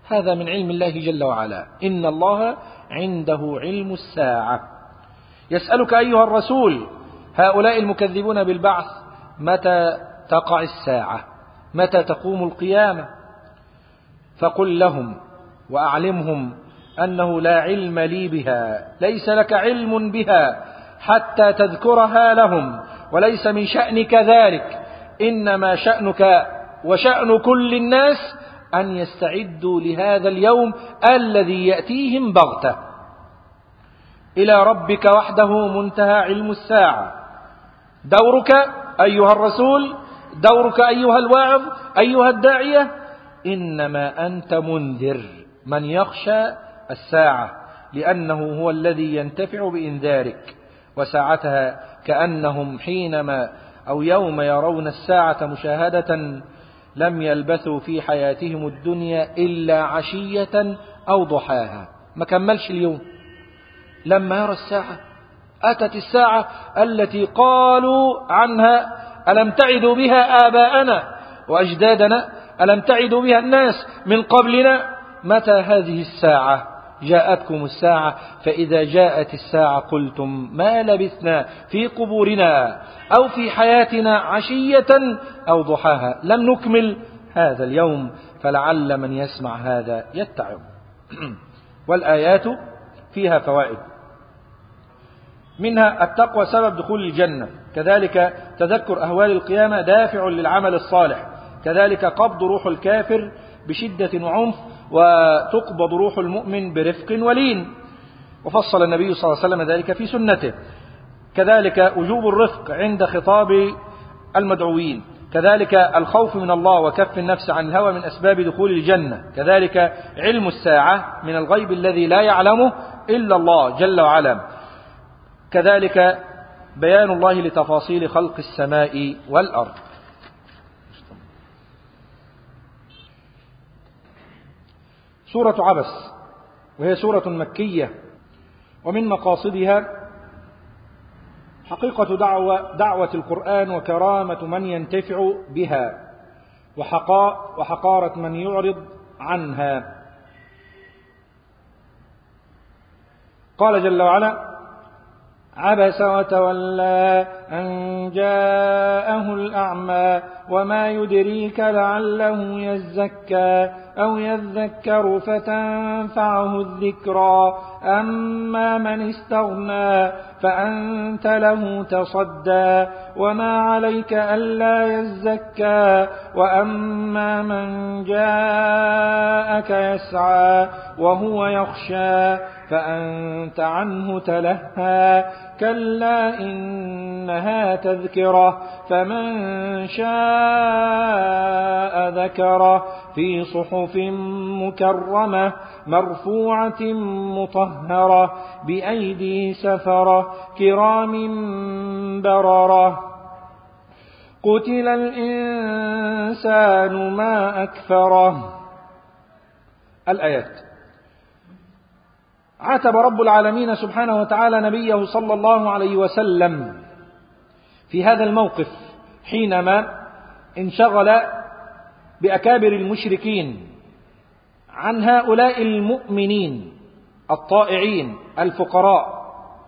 هذا من علم الله جل وعلا. إن الله عنده علم الساعة. يسألك أيها الرسول هؤلاء المكذبون بالبعث متى تقع الساعة، متى تقوم القيامة؟ فقل لهم وأعلمهم أنه لا علم لي بها، ليس لك علم بها حتى تذكرها لهم، وليس من شأنك ذلك، إنما شأنك وشأن كل الناس أن يستعدوا لهذا اليوم الذي يأتيهم بغتة. إلى ربك وحده منتهى علم الساعة. دورك أيها الرسول، دورك أيها الواعظ، أيها الداعية، إنما أنت منذر من يخشى الساعة، لأنه هو الذي ينتفع بإنذارك. وساعتها كأنهم حينما أو يوم يرون الساعة مشاهدة لم يلبثوا في حياتهم الدنيا إلا عشية أو ضحاها. ما كملش اليوم لما يرى الساعة. أتت الساعة التي قالوا عنها ألم تعدوا بها آباءنا وأجدادنا، ألم تعدوا بها الناس من قبلنا. متى هذه الساعة؟ جاءتكم الساعة، فإذا جاءت الساعة قلتم ما لبثنا في قبورنا أو في حياتنا عشية أو ضحاها. لم نكمل هذا اليوم، فلعل من يسمع هذا يتعظ. والآيات فيها فوائد، منها التقوى سبب دخول الجنة، كذلك تذكر أهوال القيامة دافع للعمل الصالح، كذلك قبض روح الكافر بشدة وعنف، وتقبض روح المؤمن برفق ولين، وفصل النبي صلى الله عليه وسلم ذلك في سنته. كذلك وجوب الرفق عند خطاب المدعوين، كذلك الخوف من الله وكف النفس عن الهوى من أسباب دخول الجنة، كذلك علم الساعة من الغيب الذي لا يعلمه إلا الله جل وعلا، كذلك بيان الله لتفاصيل خلق السماء والأرض. سورة عبس، وهي سورة مكية، ومن مقاصدها حقيقة دعوة, دعوة القرآن وكرامة من ينتفع بها، وحقاء وحقارة من يعرض عنها. قال جل وعلا: عبس وتولى أن جاءه الأعمى وما يدريك لعله يزكى أو يذكر فتنفعه الذكرى أما من استغنى فأنت له تصدى وما عليك ألا يزكى وأما من جاءك يسعى وهو يخشى فأنت عنه تلهى كلا إنها تذكرة فمن شاء ذكره في صحف مكرمة مرفوعة مطهرة بأيدي سفرة كرام بررة. قتل الإنسان ما أكفره. الآيات. عاتب رب العالمين سبحانه وتعالى نبيه صلى الله عليه وسلم في هذا الموقف حينما انشغل بأكابر المشركين عن هؤلاء المؤمنين الطائعين الفقراء.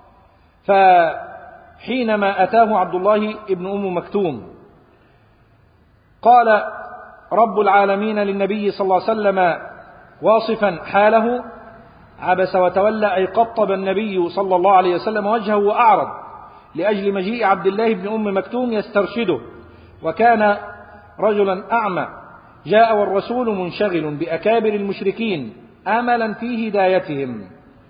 فحينما أتاه عبد الله ابن أم مكتوم قال رب العالمين للنبي صلى الله عليه وسلم واصفا حاله: عبس وتولى، أي قطب النبي صلى الله عليه وسلم وجهه وأعرض لأجل مجيء عبد الله بن أم مكتوم يسترشده، وكان رجلا أعمى جاء والرسول منشغل بأكابر المشركين آملا في هدايتهم.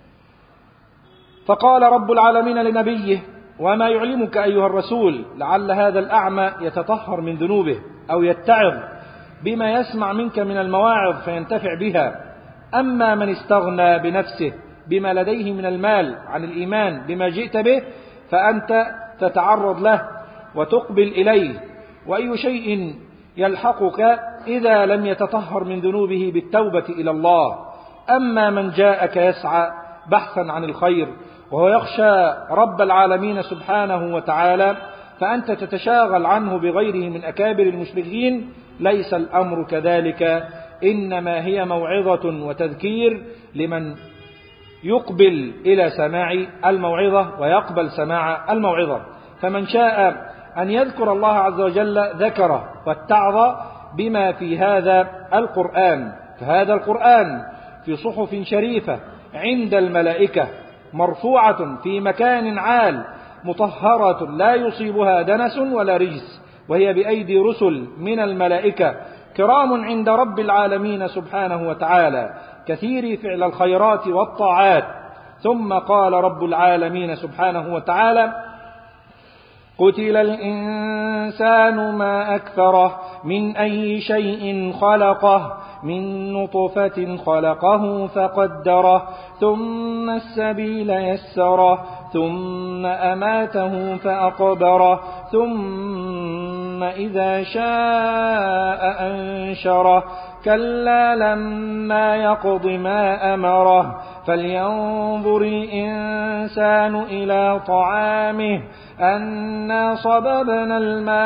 فقال رب العالمين لنبيه: وما يعلمك أيها الرسول لعل هذا الأعمى يتطهر من ذنوبه أو يتعظ بما يسمع منك من المواعظ فينتفع بها. أما من استغنى بنفسه بما لديه من المال عن الإيمان بما جئت به فأنت تتعرض له وتقبل إليه، وأي شيء يلحقك إذا لم يتطهر من ذنوبه بالتوبة إلى الله. أما من جاءك يسعى بحثا عن الخير وهو يخشى رب العالمين سبحانه وتعالى فأنت تتشاغل عنه بغيره من أكابر المشركين، ليس الأمر كذلك، إنما هي موعظة وتذكير لمن يقبل إلى سماع الموعظة ويقبل سماع الموعظة. فمن شاء أن يذكر الله عز وجل ذكره واتعظ بما في هذا القرآن. فهذا القرآن في صحف شريفة عند الملائكة مرفوعة في مكان عال مطهرة لا يصيبها دنس ولا رجس، وهي بأيدي رسل من الملائكة كرام عند رب العالمين سبحانه وتعالى كثير فعل الخيرات والطاعات. ثم قال رب العالمين سبحانه وتعالى: قتل الإنسان ما أكفره من أي شيء خلقه من نطفة خلقه فقدره ثم السبيل يسره ثم أماته فأقبره ثم إذا شاء أنشره كلا لما يقض ما أمره فلينظر الإنسان إلى طعامه أنا صببنا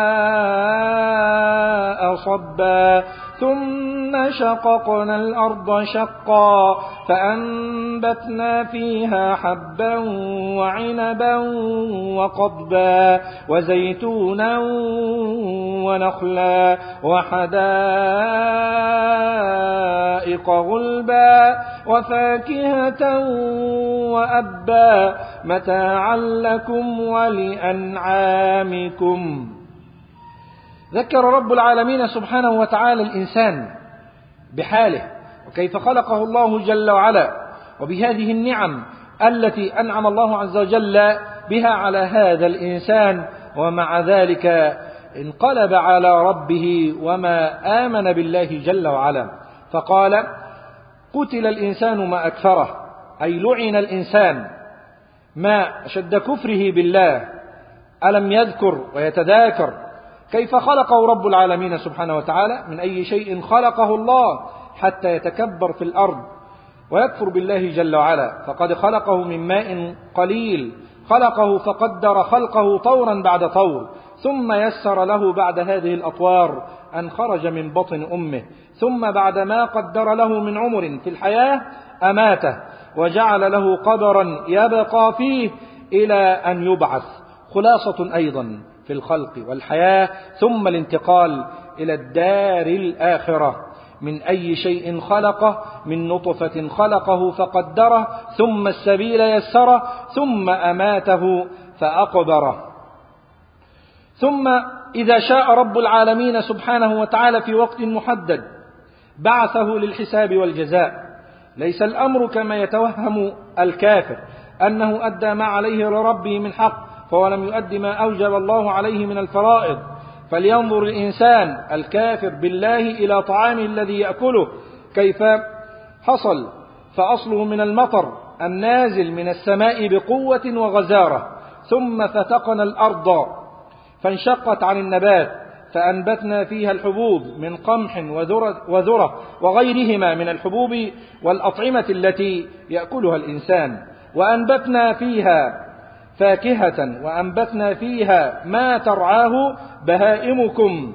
الماء صبا ثم شققنا الأرض شقا فأنبتنا فيها حبا وعنبا وقضبا وزيتونا ونخلا وحدائق غلبا وفاكهة وأبا متاعا لكم ولأنعامكم. ذكر رب العالمين سبحانه وتعالى الإنسان بحاله وكيف خلقه الله جل وعلا وبهذه النعم التي أنعم الله عز وجل بها على هذا الإنسان، ومع ذلك انقلب على ربه وما آمن بالله جل وعلا. فقال: قتل الإنسان ما أكفره، أي لعن الإنسان ما أشد كفره بالله. ألم يذكر ويتذاكر كيف خلقه رب العالمين سبحانه وتعالى؟ من أي شيء خلقه الله حتى يتكبر في الأرض ويكفر بالله جل وعلا. فقد خلقه من ماء قليل، خلقه فقدر خلقه طورا بعد طور، ثم يسر له بعد هذه الأطوار أن خرج من بطن أمه، ثم بعد ما قدر له من عمر في الحياة أماته وجعل له قدرا يبقى فيه إلى أن يبعث. خلاصة أيضا في الخلق والحياة، ثم الانتقال إلى الدار الآخرة. من أي شيء خلقه من نطفة خلقه فقدره ثم السبيل يسره ثم أماته فأقبره. ثم إذا شاء رب العالمين سبحانه وتعالى في وقت محدد بعثه للحساب والجزاء. ليس الأمر كما يتوهم الكافر أنه أدى ما عليه لربه من حق فهو لم يؤد ما أوجب الله عليه من الفرائض. فلينظر الإنسان الكافر بالله إلى طعامه الذي يأكله كيف حصل، فأصله من المطر النازل من السماء بقوة وغزارة، ثم فتقنا الأرض فانشقت عن النبات فأنبتنا فيها الحبوب من قمح وذرة, وذرة وغيرهما من الحبوب والأطعمة التي يأكلها الإنسان، وأنبتنا فيها فاكهة وأنبتنا فيها ما ترعاه بهائمكم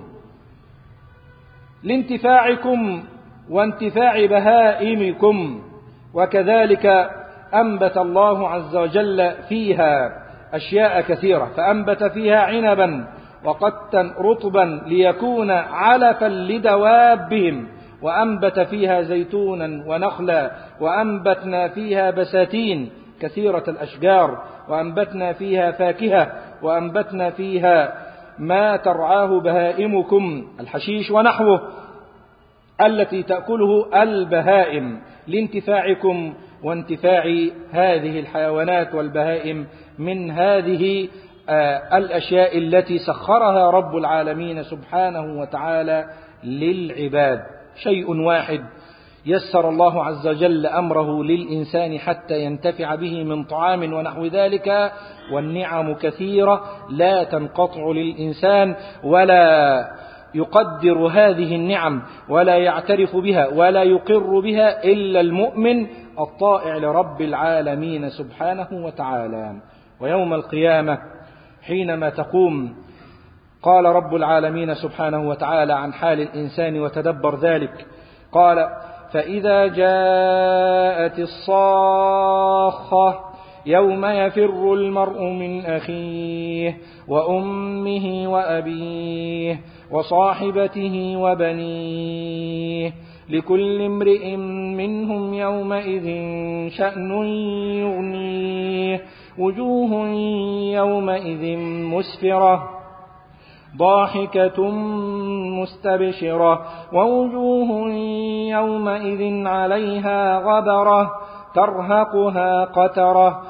لانتفاعكم وانتفاع بهائمكم. وكذلك أنبت الله عز وجل فيها أشياء كثيرة، فأنبت فيها عنبا وقتا رطبا ليكون علفا لدوابهم، وأنبت فيها زيتونا ونخلا، وأنبتنا فيها بساتين كثيرة الأشجار، وأنبتنا فيها فاكهة، وأنبتنا فيها ما ترعاه بهائمكم الحشيش ونحوه التي تأكله البهائم لانتفاعكم وانتفاع هذه الحيوانات والبهائم من هذه الأشياء التي سخرها رب العالمين سبحانه وتعالى للعباد. شيء واحد يسر الله عز وجل أمره للإنسان حتى ينتفع به من طعام ونحو ذلك، والنعم كثيرة لا تنقطع للإنسان ولا يقدر هذه النعم ولا يعترف بها ولا يقر بها إلا المؤمن الطائع لرب العالمين سبحانه وتعالى. ويوم القيامة حينما تقوم قال رب العالمين سبحانه وتعالى عن حال الإنسان وتدبر ذلك: قال: فإذا جاءت الصاخة يوم يفر المرء من أخيه وأمه وأبيه وصاحبته وبنيه لكل امرئ منهم يومئذ شأن يغنيه وجوه يومئذ مسفرة ضاحكة مستبشرة ووجوه يومئذ عليها غبرة ترهقها قترة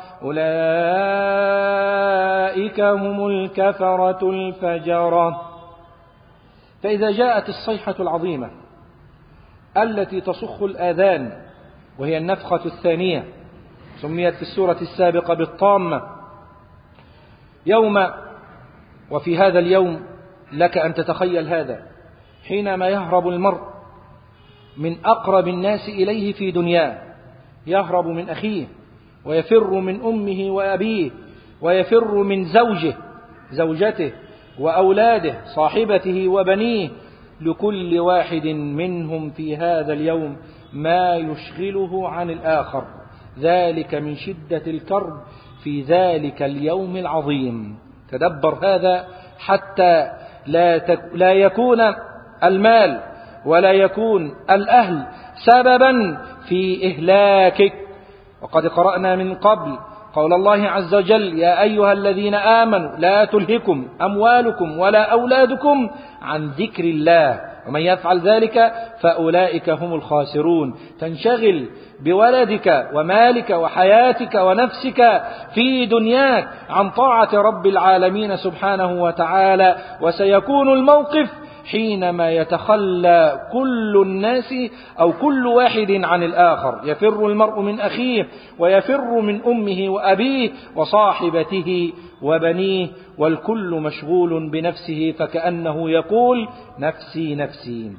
أولئك هم الكفرة الفجرة. فإذا جاءت الصيحة العظيمة التي تصخ الآذان وهي النفخة الثانية، سميت في السورة السابقة بالطامة، يوم وفي هذا اليوم لك أن تتخيل هذا حينما يهرب المرء من أقرب الناس إليه في دنياه، يهرب من أخيه ويفر من أمه وأبيه ويفر من زوجه زوجته وأولاده صاحبته وبنيه، لكل واحد منهم في هذا اليوم ما يشغله عن الآخر، ذلك من شدة الكرب في ذلك اليوم العظيم. تدبر هذا حتى لا, تك لا يكون المال ولا يكون الأهل سببا في إهلاكك. وقد قرأنا من قبل قول الله عز وجل: يا أيها الذين آمنوا لا تلهكم أموالكم ولا أولادكم عن ذكر الله ومن يفعل ذلك فأولئك هم الخاسرون. تنشغل بولدك ومالك وحياتك ونفسك في دنياك عن طاعة رب العالمين سبحانه وتعالى، وسيكون الموقف حينما يتخلى كل الناس أو كل واحد عن الآخر، يفر المرء من أخيه ويفر من أمه وأبيه وصاحبته وبنيه، والكل مشغول بنفسه فكأنه يقول: نفسي نفسي.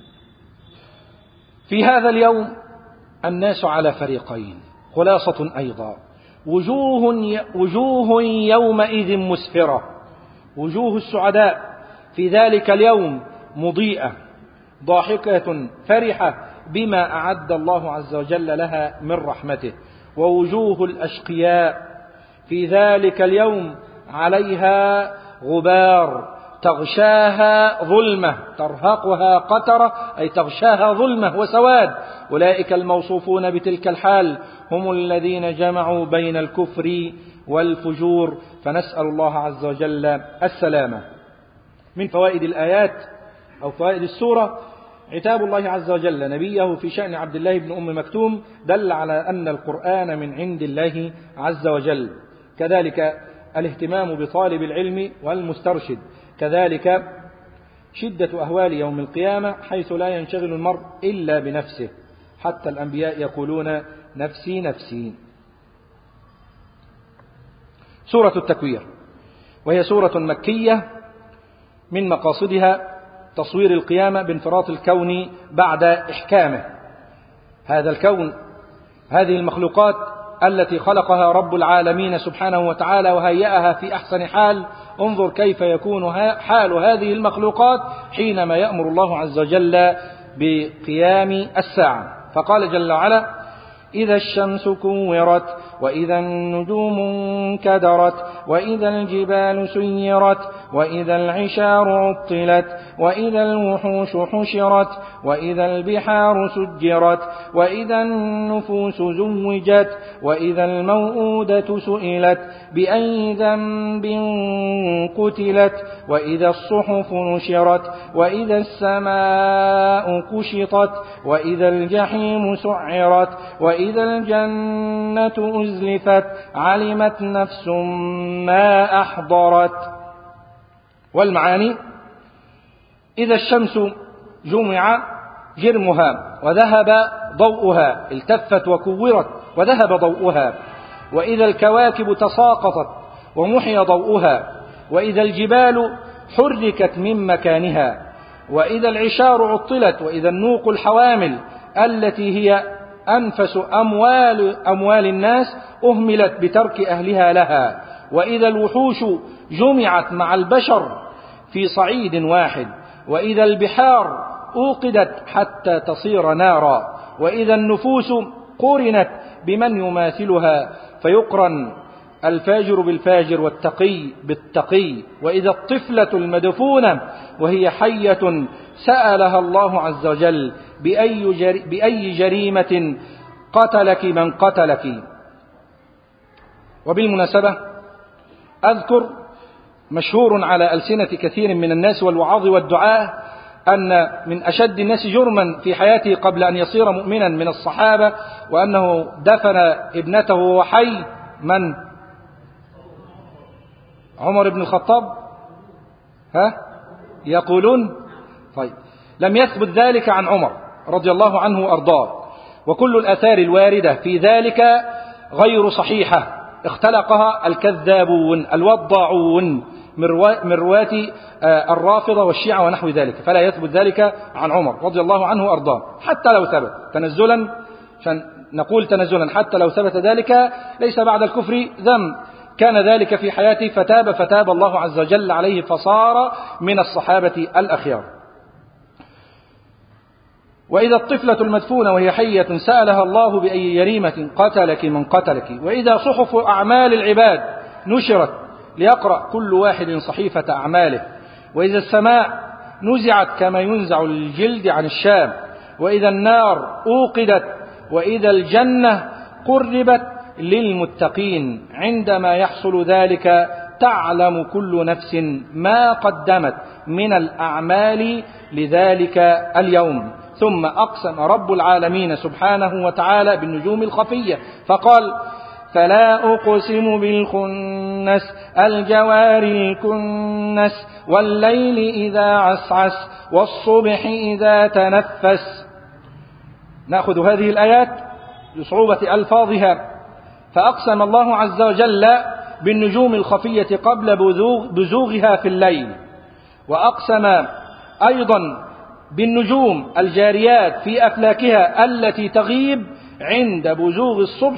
في هذا اليوم الناس على فريقين. خلاصة أيضا: وجوه, وجوه يومئذ مسفرة، وجوه السعداء في ذلك اليوم مضيئة ضاحكة فرحة بما أعد الله عز وجل لها من رحمته، ووجوه الأشقياء في ذلك اليوم عليها غبار تغشاها ظلمة ترهقها قترة، أي تغشاها ظلمة وسواد. أولئك الموصوفون بتلك الحال هم الذين جمعوا بين الكفر والفجور، فنسأل الله عز وجل السلامة. من فوائد الآيات أو فوائد السورة عتاب الله عز وجل نبيه في شأن عبد الله بن أم مكتوم، دل على أن القرآن من عند الله عز وجل. كذلك الاهتمام بطالب العلم والمسترشد، كذلك شدة أهوال يوم القيامة حيث لا ينشغل المرء إلا بنفسه، حتى الأنبياء يقولون: نفسي نفسي. سورة التكوير، وهي سورة مكية من مقاصدها تصوير القيامة بانفراط الكون بعد إحكامه. هذا الكون، هذه المخلوقات التي خلقها رب العالمين سبحانه وتعالى وهيئها في أحسن حال، انظر كيف يكون حال هذه المخلوقات حينما يأمر الله عز وجل بقيام الساعة. فقال جل وعلا: إذا الشمس كورت وإذا النجوم انكدرت وإذا الجبال سيرت وإذا العشار عطلت وإذا الوحوش حشرت وإذا البحار سجرت وإذا النفوس زوجت وإذا الموءودة سئلت بأي ذنب قتلت وإذا الصحف نشرت وإذا السماء كشطت وإذا الجحيم سعرت وإذا الجنة أزلفت علمت نفس ما أحضرت. والمعاني: إذا الشمس جمع جرمها وذهب ضوءها، التفت وكورت وذهب ضوءها، وإذا الكواكب تساقطت ومحي ضوءها، وإذا الجبال حركت من مكانها، وإذا العشار عطلت، وإذا النوق الحوامل التي هي أنفس أموال, أموال الناس أهملت بترك أهلها لها، وإذا الوحوش جمعت مع البشر في صعيد واحد، وإذا البحار أوقدت حتى تصير نارا، وإذا النفوس قرنت بمن يماثلها فيقرن الفاجر بالفاجر والتقي بالتقي، وإذا الطفلة المدفونة وهي حية سألها الله عز وجل بأي, جري بأي جريمة قتلك من قتلك. وبالمناسبة أذكر مشهور على ألسنة كثير من الناس والوعاظ والدعاة أن من أشد الناس جرما في حياته قبل أن يصير مؤمنا من الصحابة، وأنه دفن ابنته وهو حي. من؟ عمر بن الخطاب؟ ها؟ يقولون طيب، لم يثبت ذلك عن عمر رضي الله عنه وأرضاه، وكل الآثار الواردة في ذلك غير صحيحة، اختلقها الكذابون الوضاعون من رواة الرافضة والشيعة ونحو ذلك، فلا يثبت ذلك عن عمر رضي الله عنه وأرضاه حتى لو ثبت تنزلا، عشان نقول تنزلا حتى لو ثبت ذلك ليس بعد الكفر ذنب، كان ذلك في حياته فتاب فتاب الله عز وجل عليه فصار من الصحابة الأخيار. وإذا الطفلة المدفونة وهي حية سألها الله بأي جريمة قتلك من قتلك. وإذا صحف أعمال العباد نشرت ليقرأ كل واحد صحيفة أعماله. وإذا السماء نزعت كما ينزع الجلد عن الشام. وإذا النار أوقدت. وإذا الجنة قربت للمتقين. عندما يحصل ذلك تعلم كل نفس ما قدمت من الأعمال لذلك اليوم. ثم أقسم رب العالمين سبحانه وتعالى بالنجوم الخفية فقال: فلا أقسم بالخنس الجوار الكنس والليل إذا عسعس والصبح إذا تنفس. نأخذ هذه الآيات لصعوبة ألفاظها. فأقسم الله عز وجل بالنجوم الخفية قبل بزوغها في الليل، وأقسم أيضا بالنجوم الجاريات في أفلاكها التي تغيب عند بزوغ الصبح،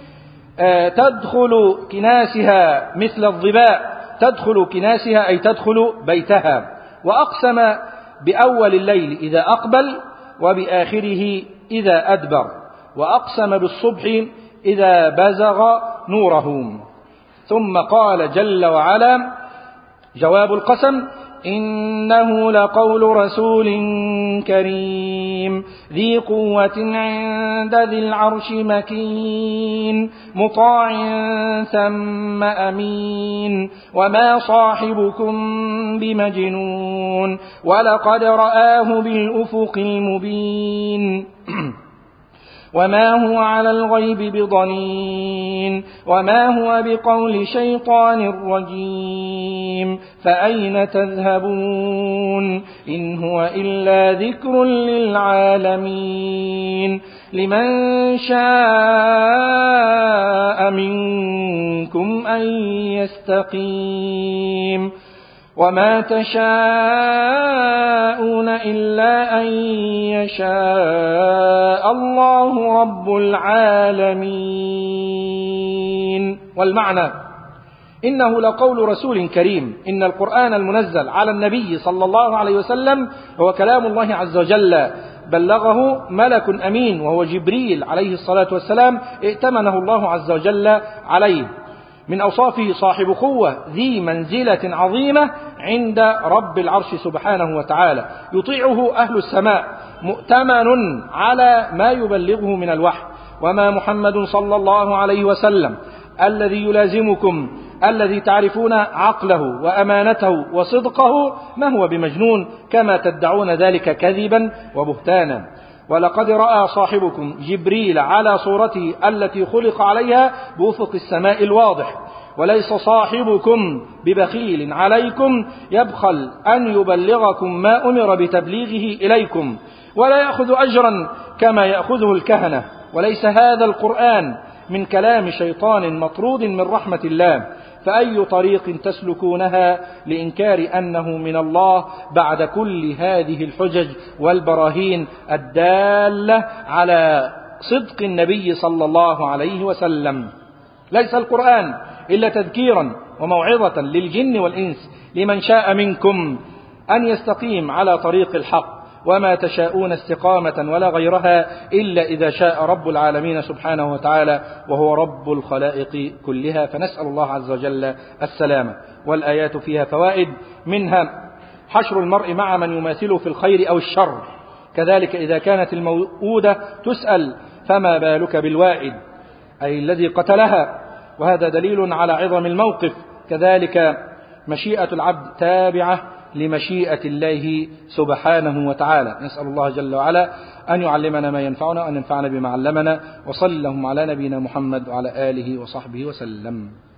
تدخل كناسها مثل الظباء، تدخل كناسها أي تدخل بيتها. وأقسم بأول الليل إذا أقبل وبآخره إذا أدبر. وأقسم بالصبح إذا بزغ نوره. ثم قال جل وعلا جواب القسم: إنه لقول رسول كريم ذي قوة عند ذي العرش مكين مطاع ثم أمين وما صاحبكم بمجنون ولقد رآه بالأفق المبين وما هو على الغيب بضنين وما هو بقول شيطان رجيم فأين تذهبون إن هو إلا ذكر للعالمين لمن شاء منكم أن يستقيم وما تشاءون إلا أن يشاء الله رب العالمين. والمعنى: إنه لقول رسول كريم. إن القرآن المنزل على النبي صلى الله عليه وسلم هو كلام الله عز وجل، بلغه ملك أمين وهو جبريل عليه الصلاة والسلام، ائتمنه الله عز وجل عليه. من أوصافه صاحب قوة ذي منزلة عظيمة عند رب العرش سبحانه وتعالى، يطيعه أهل السماء، مؤتمن على ما يبلغه من الوحي. وما محمد صلى الله عليه وسلم الذي يلازمكم الذي تعرفون عقله وأمانته وصدقه ما هو بمجنون كما تدعون ذلك كذبا وبهتانا. ولقد رأى صاحبكم جبريل على صورته التي خلق عليها بأفق السماء الواضح. وليس صاحبكم ببخيل عليكم يبخل أن يبلغكم ما أمر بتبليغه إليكم ولا يأخذ أجرا كما يأخذه الكهنة. وليس هذا القرآن من كلام شيطان مطرود من رحمة الله، فأي طريق تسلكونها لإنكار أنه من الله بعد كل هذه الحجج والبراهين الدالة على صدق النبي صلى الله عليه وسلم؟ ليس القرآن إلا تذكيرا وموعظة للجن والإنس لمن شاء منكم أن يستقيم على طريق الحق وما تشاءون استقامة ولا غيرها إلا إذا شاء رب العالمين سبحانه وتعالى، وهو رب الخلائق كلها. فنسأل الله عز وجل السلامة. والآيات فيها فوائد، منها حشر المرء مع من يماثله في الخير أو الشر، كذلك إذا كانت الموؤودة تسأل فما بالك بالوائد أي الذي قتلها، وهذا دليل على عظم الموقف. كذلك مشيئة العبد تابعة لمشيئة الله سبحانه وتعالى. نسأل الله جل وعلا أن يعلمنا ما ينفعنا وأن ينفعنا بما علمنا. وصلى اللهم على نبينا محمد وعلى آله وصحبه وسلم.